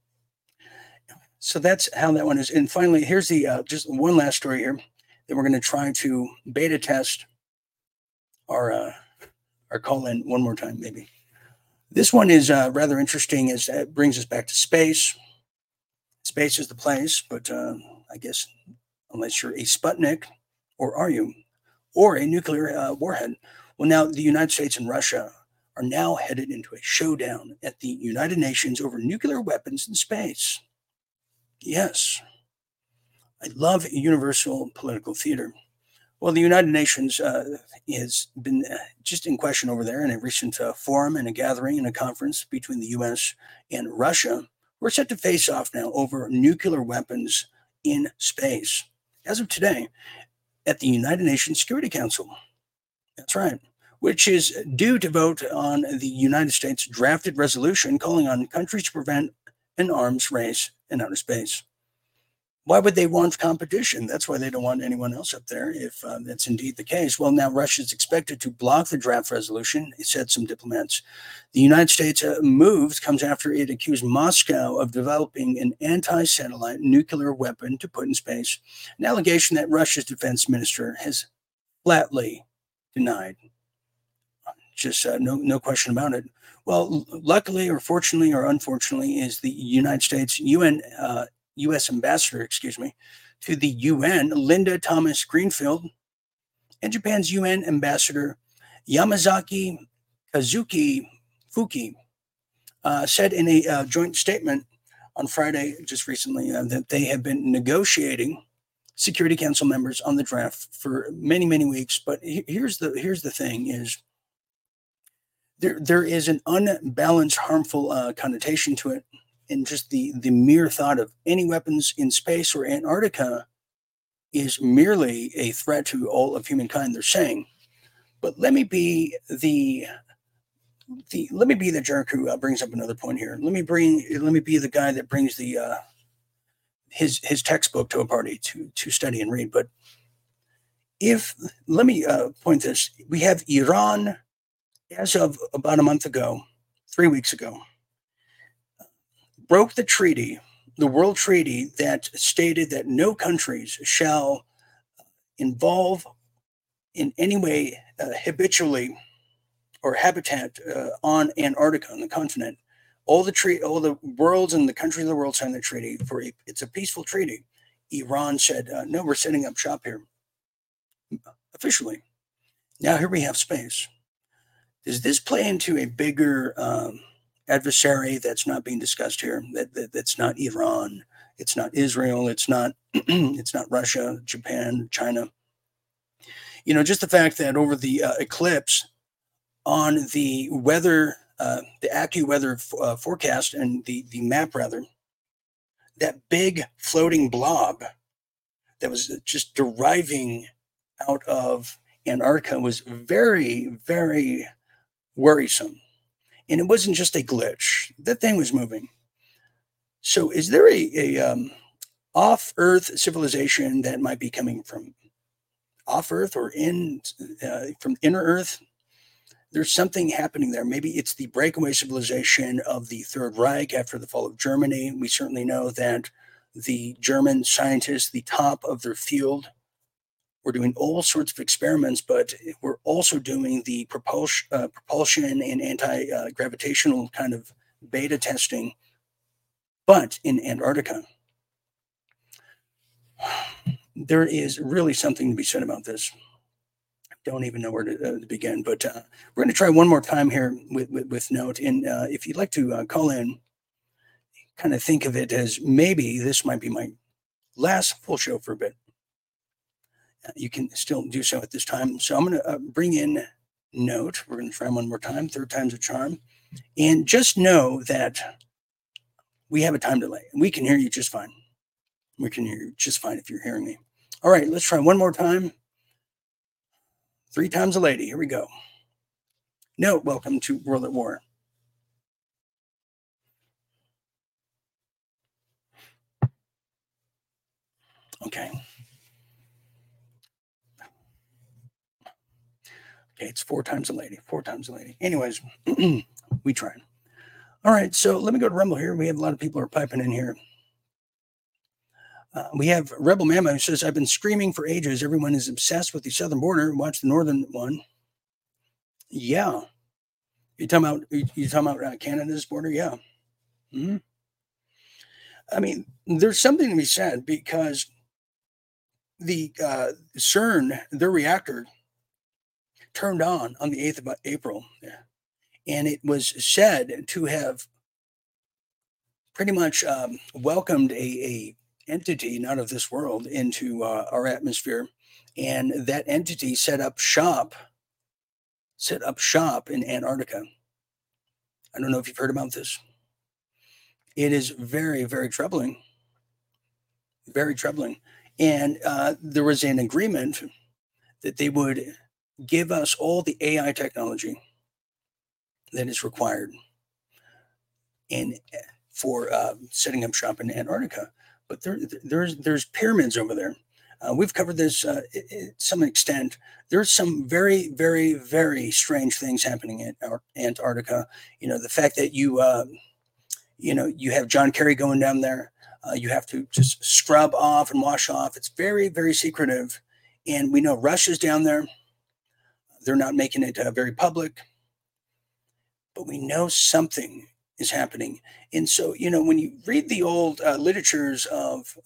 [SPEAKER 1] So that's how that one is. And finally, here's the uh, just one last story here that we're going to try to beta test our uh, our call in one more time, maybe. This one is uh, rather interesting as it brings us back to space. Space is the place, but uh, I guess unless you're a Sputnik, or are you, or a nuclear uh, warhead. Well, now the United States and Russia are now headed into a showdown at the United Nations over nuclear weapons in space. Yes, I love universal political theater. Well, the United Nations uh, has been uh, just in question over there in a recent uh, forum and a gathering and a conference between the U S and Russia. We're set to face off now over nuclear weapons in space. As of today, at the United Nations Security Council. That's right. Which is due to vote on the United States drafted resolution calling on countries to prevent an arms race in outer space. Why would they want competition? That's why they don't want anyone else up there, if uh, that's indeed the case. Well, now Russia is expected to block the draft resolution, said some diplomats. The United States uh, moves comes after it accused Moscow of developing an anti-satellite nuclear weapon to put in space, an allegation that Russia's defense minister has flatly denied. Just uh, no, no question about it. Well, luckily or fortunately or unfortunately is the United States U N uh, U S ambassador, excuse me, to the U N, Linda Thomas Greenfield, and Japan's U N ambassador, Yamazaki Kazuki Fuki, uh, said in a uh, joint statement on Friday, just recently, uh, that they have been negotiating Security Council members on the draft for many, many weeks. But here's the here's the thing: is there there is an unbalanced, harmful uh, connotation to it. And just the, the mere thought of any weapons in space or Antarctica is merely a threat to all of humankind, they're saying. But let me be the the let me be the jerk who uh, brings up another point here. Let me bring let me be the guy that brings the uh, his his textbook to a party to to study and read. But if let me uh, point this: we have Iran, as of about a month ago, three weeks ago, broke the treaty, the world treaty that stated that no countries shall involve in any way uh, habitually or habitat uh, on Antarctica, on the continent. All the tre- all the worlds and the countries of the world signed the treaty for a, it's a peaceful treaty. Iran said, uh, no, we're setting up shop here officially. Now here we have space. Does this play into a bigger um, adversary that's not being discussed here? That, that that's not Iran, it's not Israel, it's not it's not Russia, Japan, China. You know, just the fact that over the uh, eclipse on the weather, uh, the AccuWeather f- uh, forecast and the the map rather, that big floating blob that was just deriving out of Antarctica was very, very worrisome. And it wasn't just a glitch. That thing was moving. So is there a, a um, off-Earth civilization that might be coming from off-Earth or in uh, from inner Earth? There's something happening there. Maybe it's the breakaway civilization of the Third Reich after the fall of Germany. We certainly know that the German scientists, the top of their field, were doing all sorts of experiments, but we're also doing the propulsion, uh, propulsion and anti-gravitational kind of beta testing, but in Antarctica. There is really something to be said about this. I don't even know where to, uh, to begin, but uh, we're going to try one more time here with, with, with note. And uh, if you'd like to uh, call in, kind of think of it as maybe this might be my last full show for a bit. Uh, you can still do so at this time. So I'm going to uh, bring in note. We're going to try one more time. Third time's a charm. And just know that we have a time delay. We can hear you just fine. We can hear you just fine if you're hearing me. All right, let's try one more time. Three times a lady. Here we go. Note, welcome to World at War. Okay. Okay, it's four times a lady. Four times a lady. Anyways, we tried. All right, so let me go to Rumble here. We have a lot of people who are piping in here. Uh, we have Rebel Mama who says, I've been screaming for ages. Everyone is obsessed with the southern border. Watch the northern one. Yeah. You talking about, you talking about uh, Canada's border? Yeah. Mm-hmm. I mean, there's something to be said because the uh, CERN, their reactor, turned on on the eighth of April. And it was said to have pretty much um, welcomed a, a entity not of this world into uh, our atmosphere. And that entity set up shop, set up shop in Antarctica. I don't know if you've heard about this. It is very, very troubling. Very troubling. And uh, there was an agreement that they would give us all the A I technology that is required and for uh, setting up shop in Antarctica. But there, there's there's pyramids over there. Uh, we've covered this uh, to some extent. There's some very, very, very strange things happening in Antarctica. You know, the fact that you, uh, you know, you have John Kerry going down there. Uh, you have to just scrub off and wash off. It's very, very secretive. And we know Russia's down there. They're not making it uh, very public. But we know something is happening. And so, you know, when you read the old uh, literatures of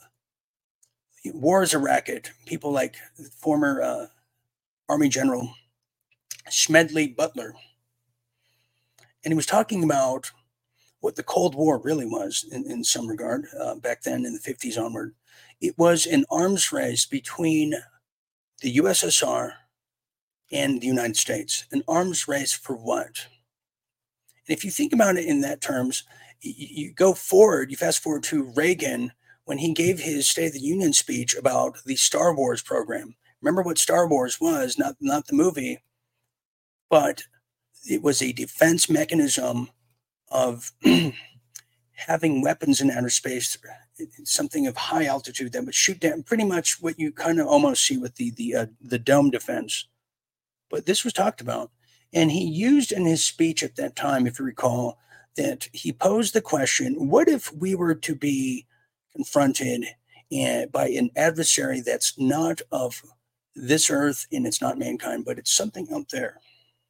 [SPEAKER 1] war is a racket, people like former uh, Army General Smedley Butler, and he was talking about what the Cold War really was in, in some regard uh, back then in the fifties onward. It was an arms race between the U S S R and the United States. An arms race for what? And if you think about it in that terms, you, you go forward, you fast forward to Reagan when he gave his State of the Union speech about the Star Wars program. Remember what Star Wars was, not, not the movie, but it was a defense mechanism of having weapons in outer space, something of high altitude that would shoot down pretty much what you kind of almost see with the, the, uh, the dome defense. But this was talked about. And he used in his speech at that time, if you recall, that he posed the question, what if we were to be confronted and, by an adversary that's not of this earth and it's not mankind, but it's something out there?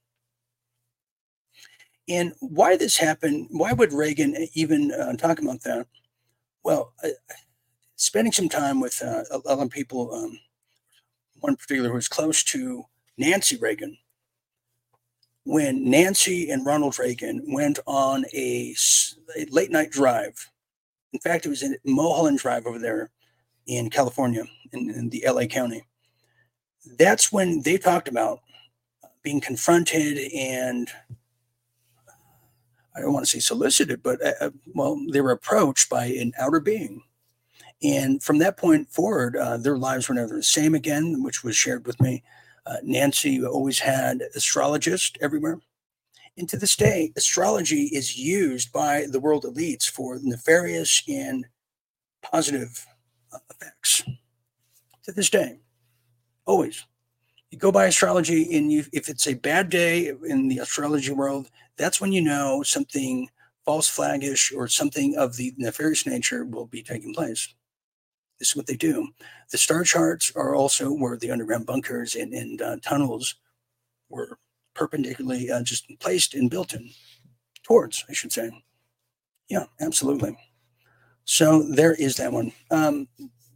[SPEAKER 1] And why this happened, why would Reagan even uh, talk about that? Well, uh, spending some time with uh, a lot of people, um, one particular who was close to Nancy Reagan. When Nancy and Ronald Reagan went on a, a late night drive, in fact, it was in Mulholland Drive over there in California, in, in the L A County. That's when they talked about being confronted and, I don't want to say solicited, but, uh, well, they were approached by an outer being. And from that point forward, uh, their lives were never the same again, which was shared with me. Uh, Nancy always had astrologists everywhere. And to this day, astrology is used by the world elites for nefarious and positive uh, effects. To this day, always. You go by astrology, and you, if it's a bad day in the astrology world, that's when you know something false flaggish or something of the nefarious nature will be taking place. This is what they do. The star charts are also where the underground bunkers and, and uh, tunnels were perpendicularly uh, just placed and built in, towards, I should say. Yeah, absolutely. So there is that one. Um,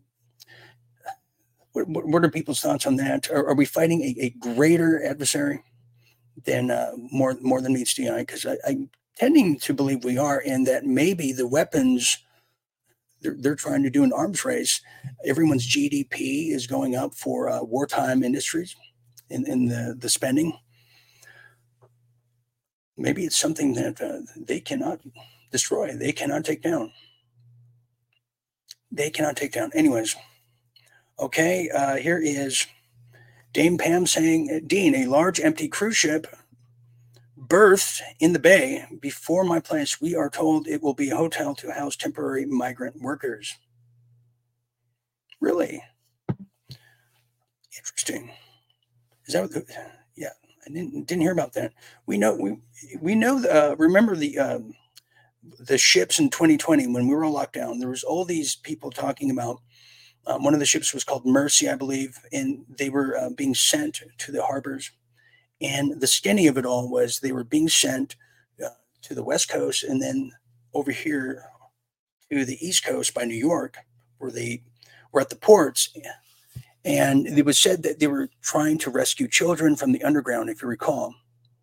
[SPEAKER 1] what, what are people's thoughts on that? Are, are we fighting a, a greater adversary than uh, more more than meets the eye? Because I'm tending to believe we are, and that maybe the weapons. They're, they're trying to do an arms race. Everyone's G D P is going up for uh, wartime industries in, in the, the spending. Maybe it's something that uh, they cannot destroy. They cannot take down. They cannot take down. Anyways, okay, uh, here is Dame Pam saying, Dean, a large empty cruise ship berthed in the bay before my place. We are told it will be a hotel to house temporary migrant workers. Really? Interesting. Is that what the, yeah, I didn't didn't hear about that. We know we we know uh, remember the um, the ships in twenty twenty when we were all locked down. There was all these people talking about um, one of the ships was called Mercy, I believe, and they were uh, being sent to the harbors. And the skinny of it all was they were being sent uh, to the West Coast and then over here to the East Coast by New York, where they were at the ports. And it was said that they were trying to rescue children from the underground, if you recall.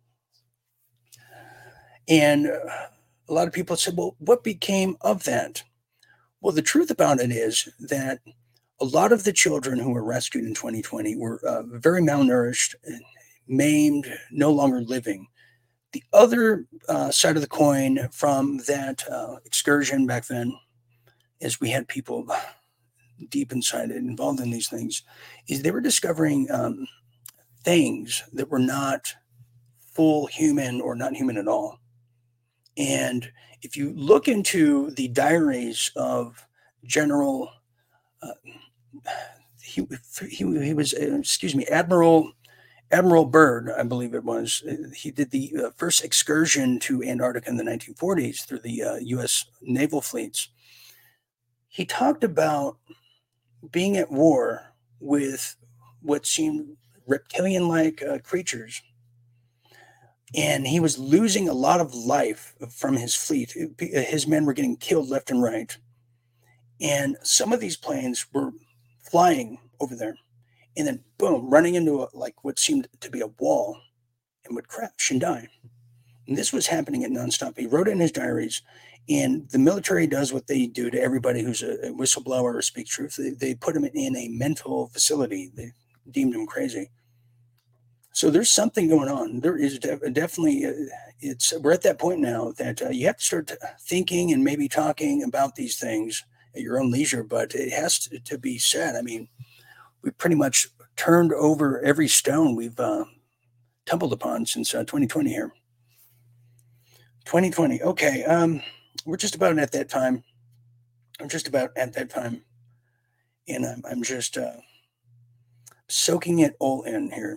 [SPEAKER 1] And uh, a lot of people said, well, what became of that? Well, the truth about it is that a lot of the children who were rescued in twenty twenty were uh, very malnourished, and maimed, no longer living. The other uh, side of the coin from that uh, excursion back then, as we had people deep inside it, involved in these things, is they were discovering um, things that were not full human or not human at all. And if you look into the diaries of General, uh, he, he, he was, uh, excuse me, Admiral Admiral Byrd, I believe it was, he did the uh, first excursion to Antarctica in the nineteen forties through the uh, U S naval fleets. He talked about being at war with what seemed reptilian-like uh, creatures. And he was losing a lot of life from his fleet. His men were getting killed left and right. And some of these planes were flying over there. And then, boom, running into a, like what seemed to be a wall and would crash and die. And this was happening at nonstop. He wrote it in his diaries. And the military does what they do to everybody who's a, a whistleblower or speaks truth. They, they put him in a mental facility. They deemed him crazy. So there's something going on. There is def- definitely, uh, it's we're at that point now that uh, you have to start thinking and maybe talking about these things at your own leisure. But it has to, to be said. I mean, we pretty much turned over every stone we've uh, tumbled upon since uh, twenty twenty here. twenty twenty. Okay. Um, we're just about at that time. I'm just about at that time. And I'm, I'm just uh, soaking it all in here.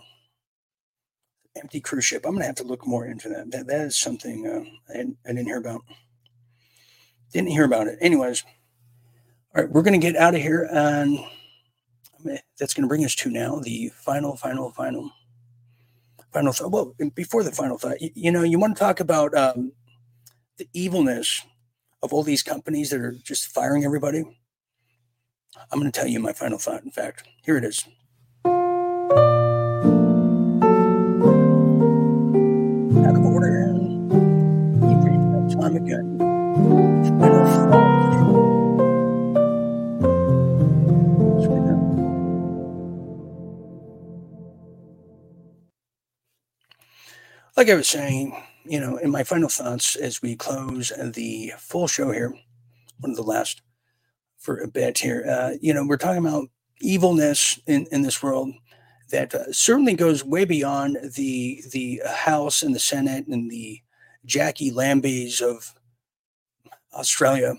[SPEAKER 1] Empty cruise ship. I'm going to have to look more into that. That, that is something uh, I, I didn't hear about. Didn't hear about it. Anyways. All right. We're going to get out of here. And that's going to bring us to now the final, final, final, final thought. Well, before the final thought, you, you know, you want to talk about um, the evilness of all these companies that are just firing everybody. I'm going to tell you my final thought. In fact, here it is. Armageddon. Final thoughts. Like I was saying, you know, in my final thoughts as we close the full show here, one of the last for a bit here, uh, you know, we're talking about evilness in, in this world that uh, certainly goes way beyond the the House and the Senate and the Jackie Lambies of Australia.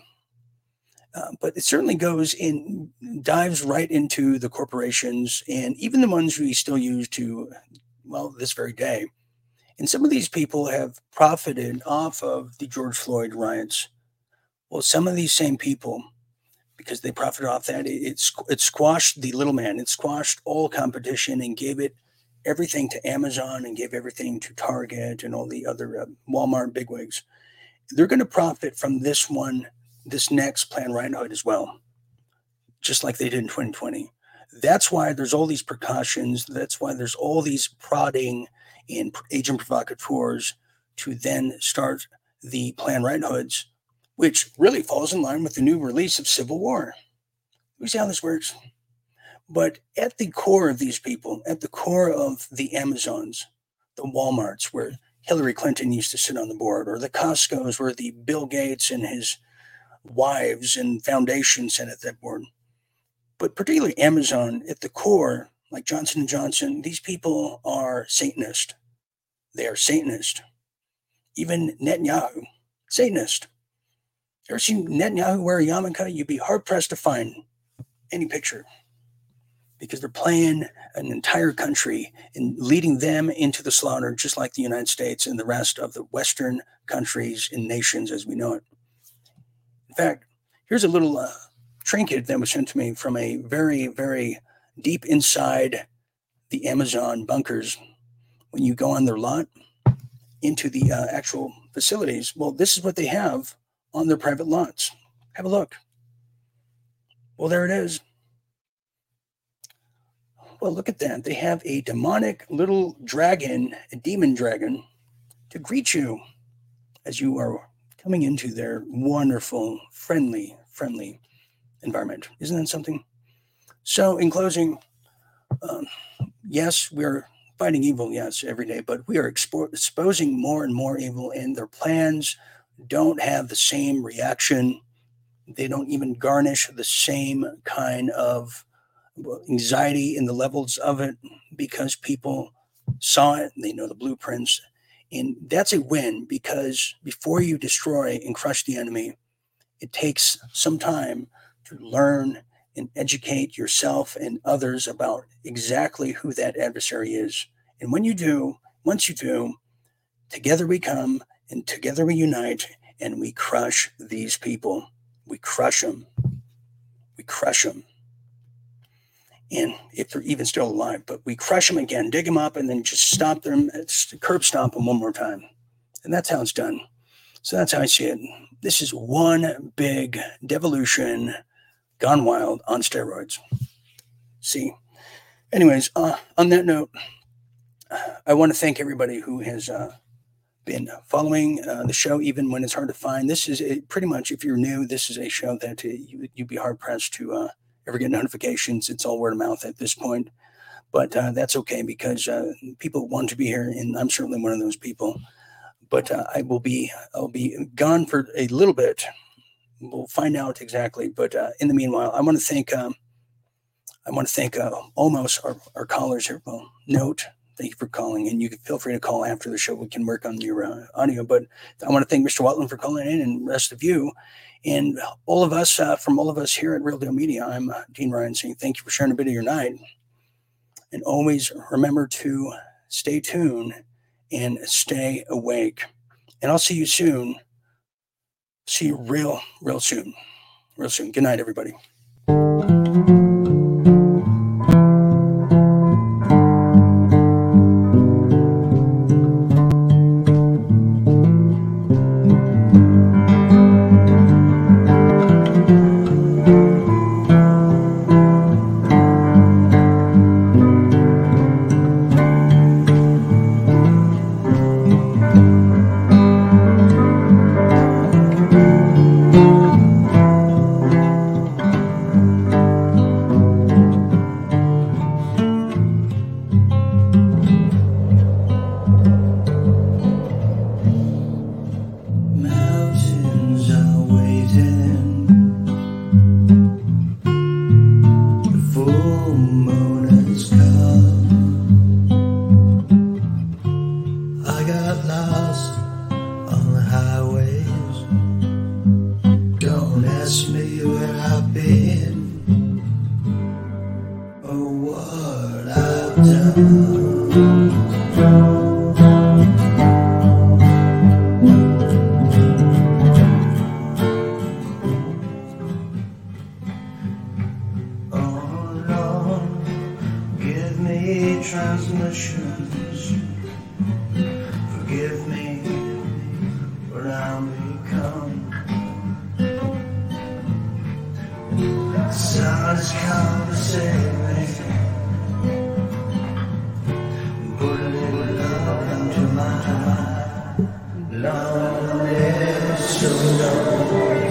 [SPEAKER 1] Uh, but it certainly goes in, dives right into the corporations and even the ones we still use to, well, this very day. And some of these people have profited off of the George Floyd riots. Well, some of these same people, because they profited off that, it, it, it squashed the little man. It squashed all competition and gave it everything to Amazon and gave everything to Target and all the other uh, Walmart bigwigs. They're going to profit from this one, this next Planned Parenthood as well, just like they did in twenty twenty. That's why there's all these precautions. That's why there's all these prodding and agent provocateurs to then start the Planned Parenthoods, which really falls in line with the new release of Civil War. We see how this works. But at the core of these people, at the core of the Amazons, the Walmarts, where Hillary Clinton used to sit on the board, or the Costco's where the Bill Gates and his wives and foundation sat at that board. But particularly Amazon, at the core, like Johnson and Johnson, these people are Satanist. They are Satanist. Even Netanyahu, Satanist. Ever seen Netanyahu wear a yarmulke? You'd be hard-pressed to find any picture, because they're playing an entire country and leading them into the slaughter, just like the United States and the rest of the Western countries and nations as we know it. In fact, here's a little uh, trinket that was sent to me from a very, very deep inside the Amazon bunkers. When you go on their lot into the uh, actual facilities, well, this is what they have on their private lots. Have a look. Well, there it is. Well, look at that. They have a demonic little dragon, a demon dragon, to greet you as you are coming into their wonderful, friendly, friendly environment. Isn't that something? So in closing, um, yes, we're fighting evil, yes, every day, but we are expo- exposing more and more evil, and their plans don't have the same reaction. They don't even garnish the same kind of anxiety in the levels of it, because people saw it, they know the blueprints. And that's a win, because before you destroy and crush the enemy, it takes some time to learn and educate yourself and others about exactly who that adversary is. And when you do, once you do, together we come and together we unite and we crush these people. We crush them. We crush them. And if they're even still alive, but we crush them again, dig them up, and then just stop them, curb stomp them one more time. And that's how it's done. So that's how I see it. This is one big devolution gone wild on steroids. See? Anyways, uh, on that note, I want to thank everybody who has uh, been following uh, the show, even when it's hard to find. This is a, pretty much, if you're new, this is a show that uh, you, you'd be hard-pressed to uh, ever get notifications. It's all word of mouth at this point. But uh, that's okay, because uh, people want to be here, and I'm certainly one of those people. But uh, I will be, I'll be gone for a little bit. We'll find out exactly. But uh, in the meanwhile, I want to thank, um, I want to thank uh, almost our, our callers here. Well, note, thank you for calling, and you can feel free to call after the show. We can work on your uh, audio. But I want to thank Mister Watland for calling in, and the rest of you, and all of us, uh, from all of us here at Real Deal Media. I'm uh, Dean Ryan saying thank you for sharing a bit of your night, and always remember to stay tuned and stay awake. And I'll see you soon. See you real, real soon. Real soon. Good night, everybody.
[SPEAKER 14] ask me where I've been or what I've done. Oh Lord, give me transmissions. Forgive me when I'm become. The sun is come to save me. Put a little love into my life. Love is so long.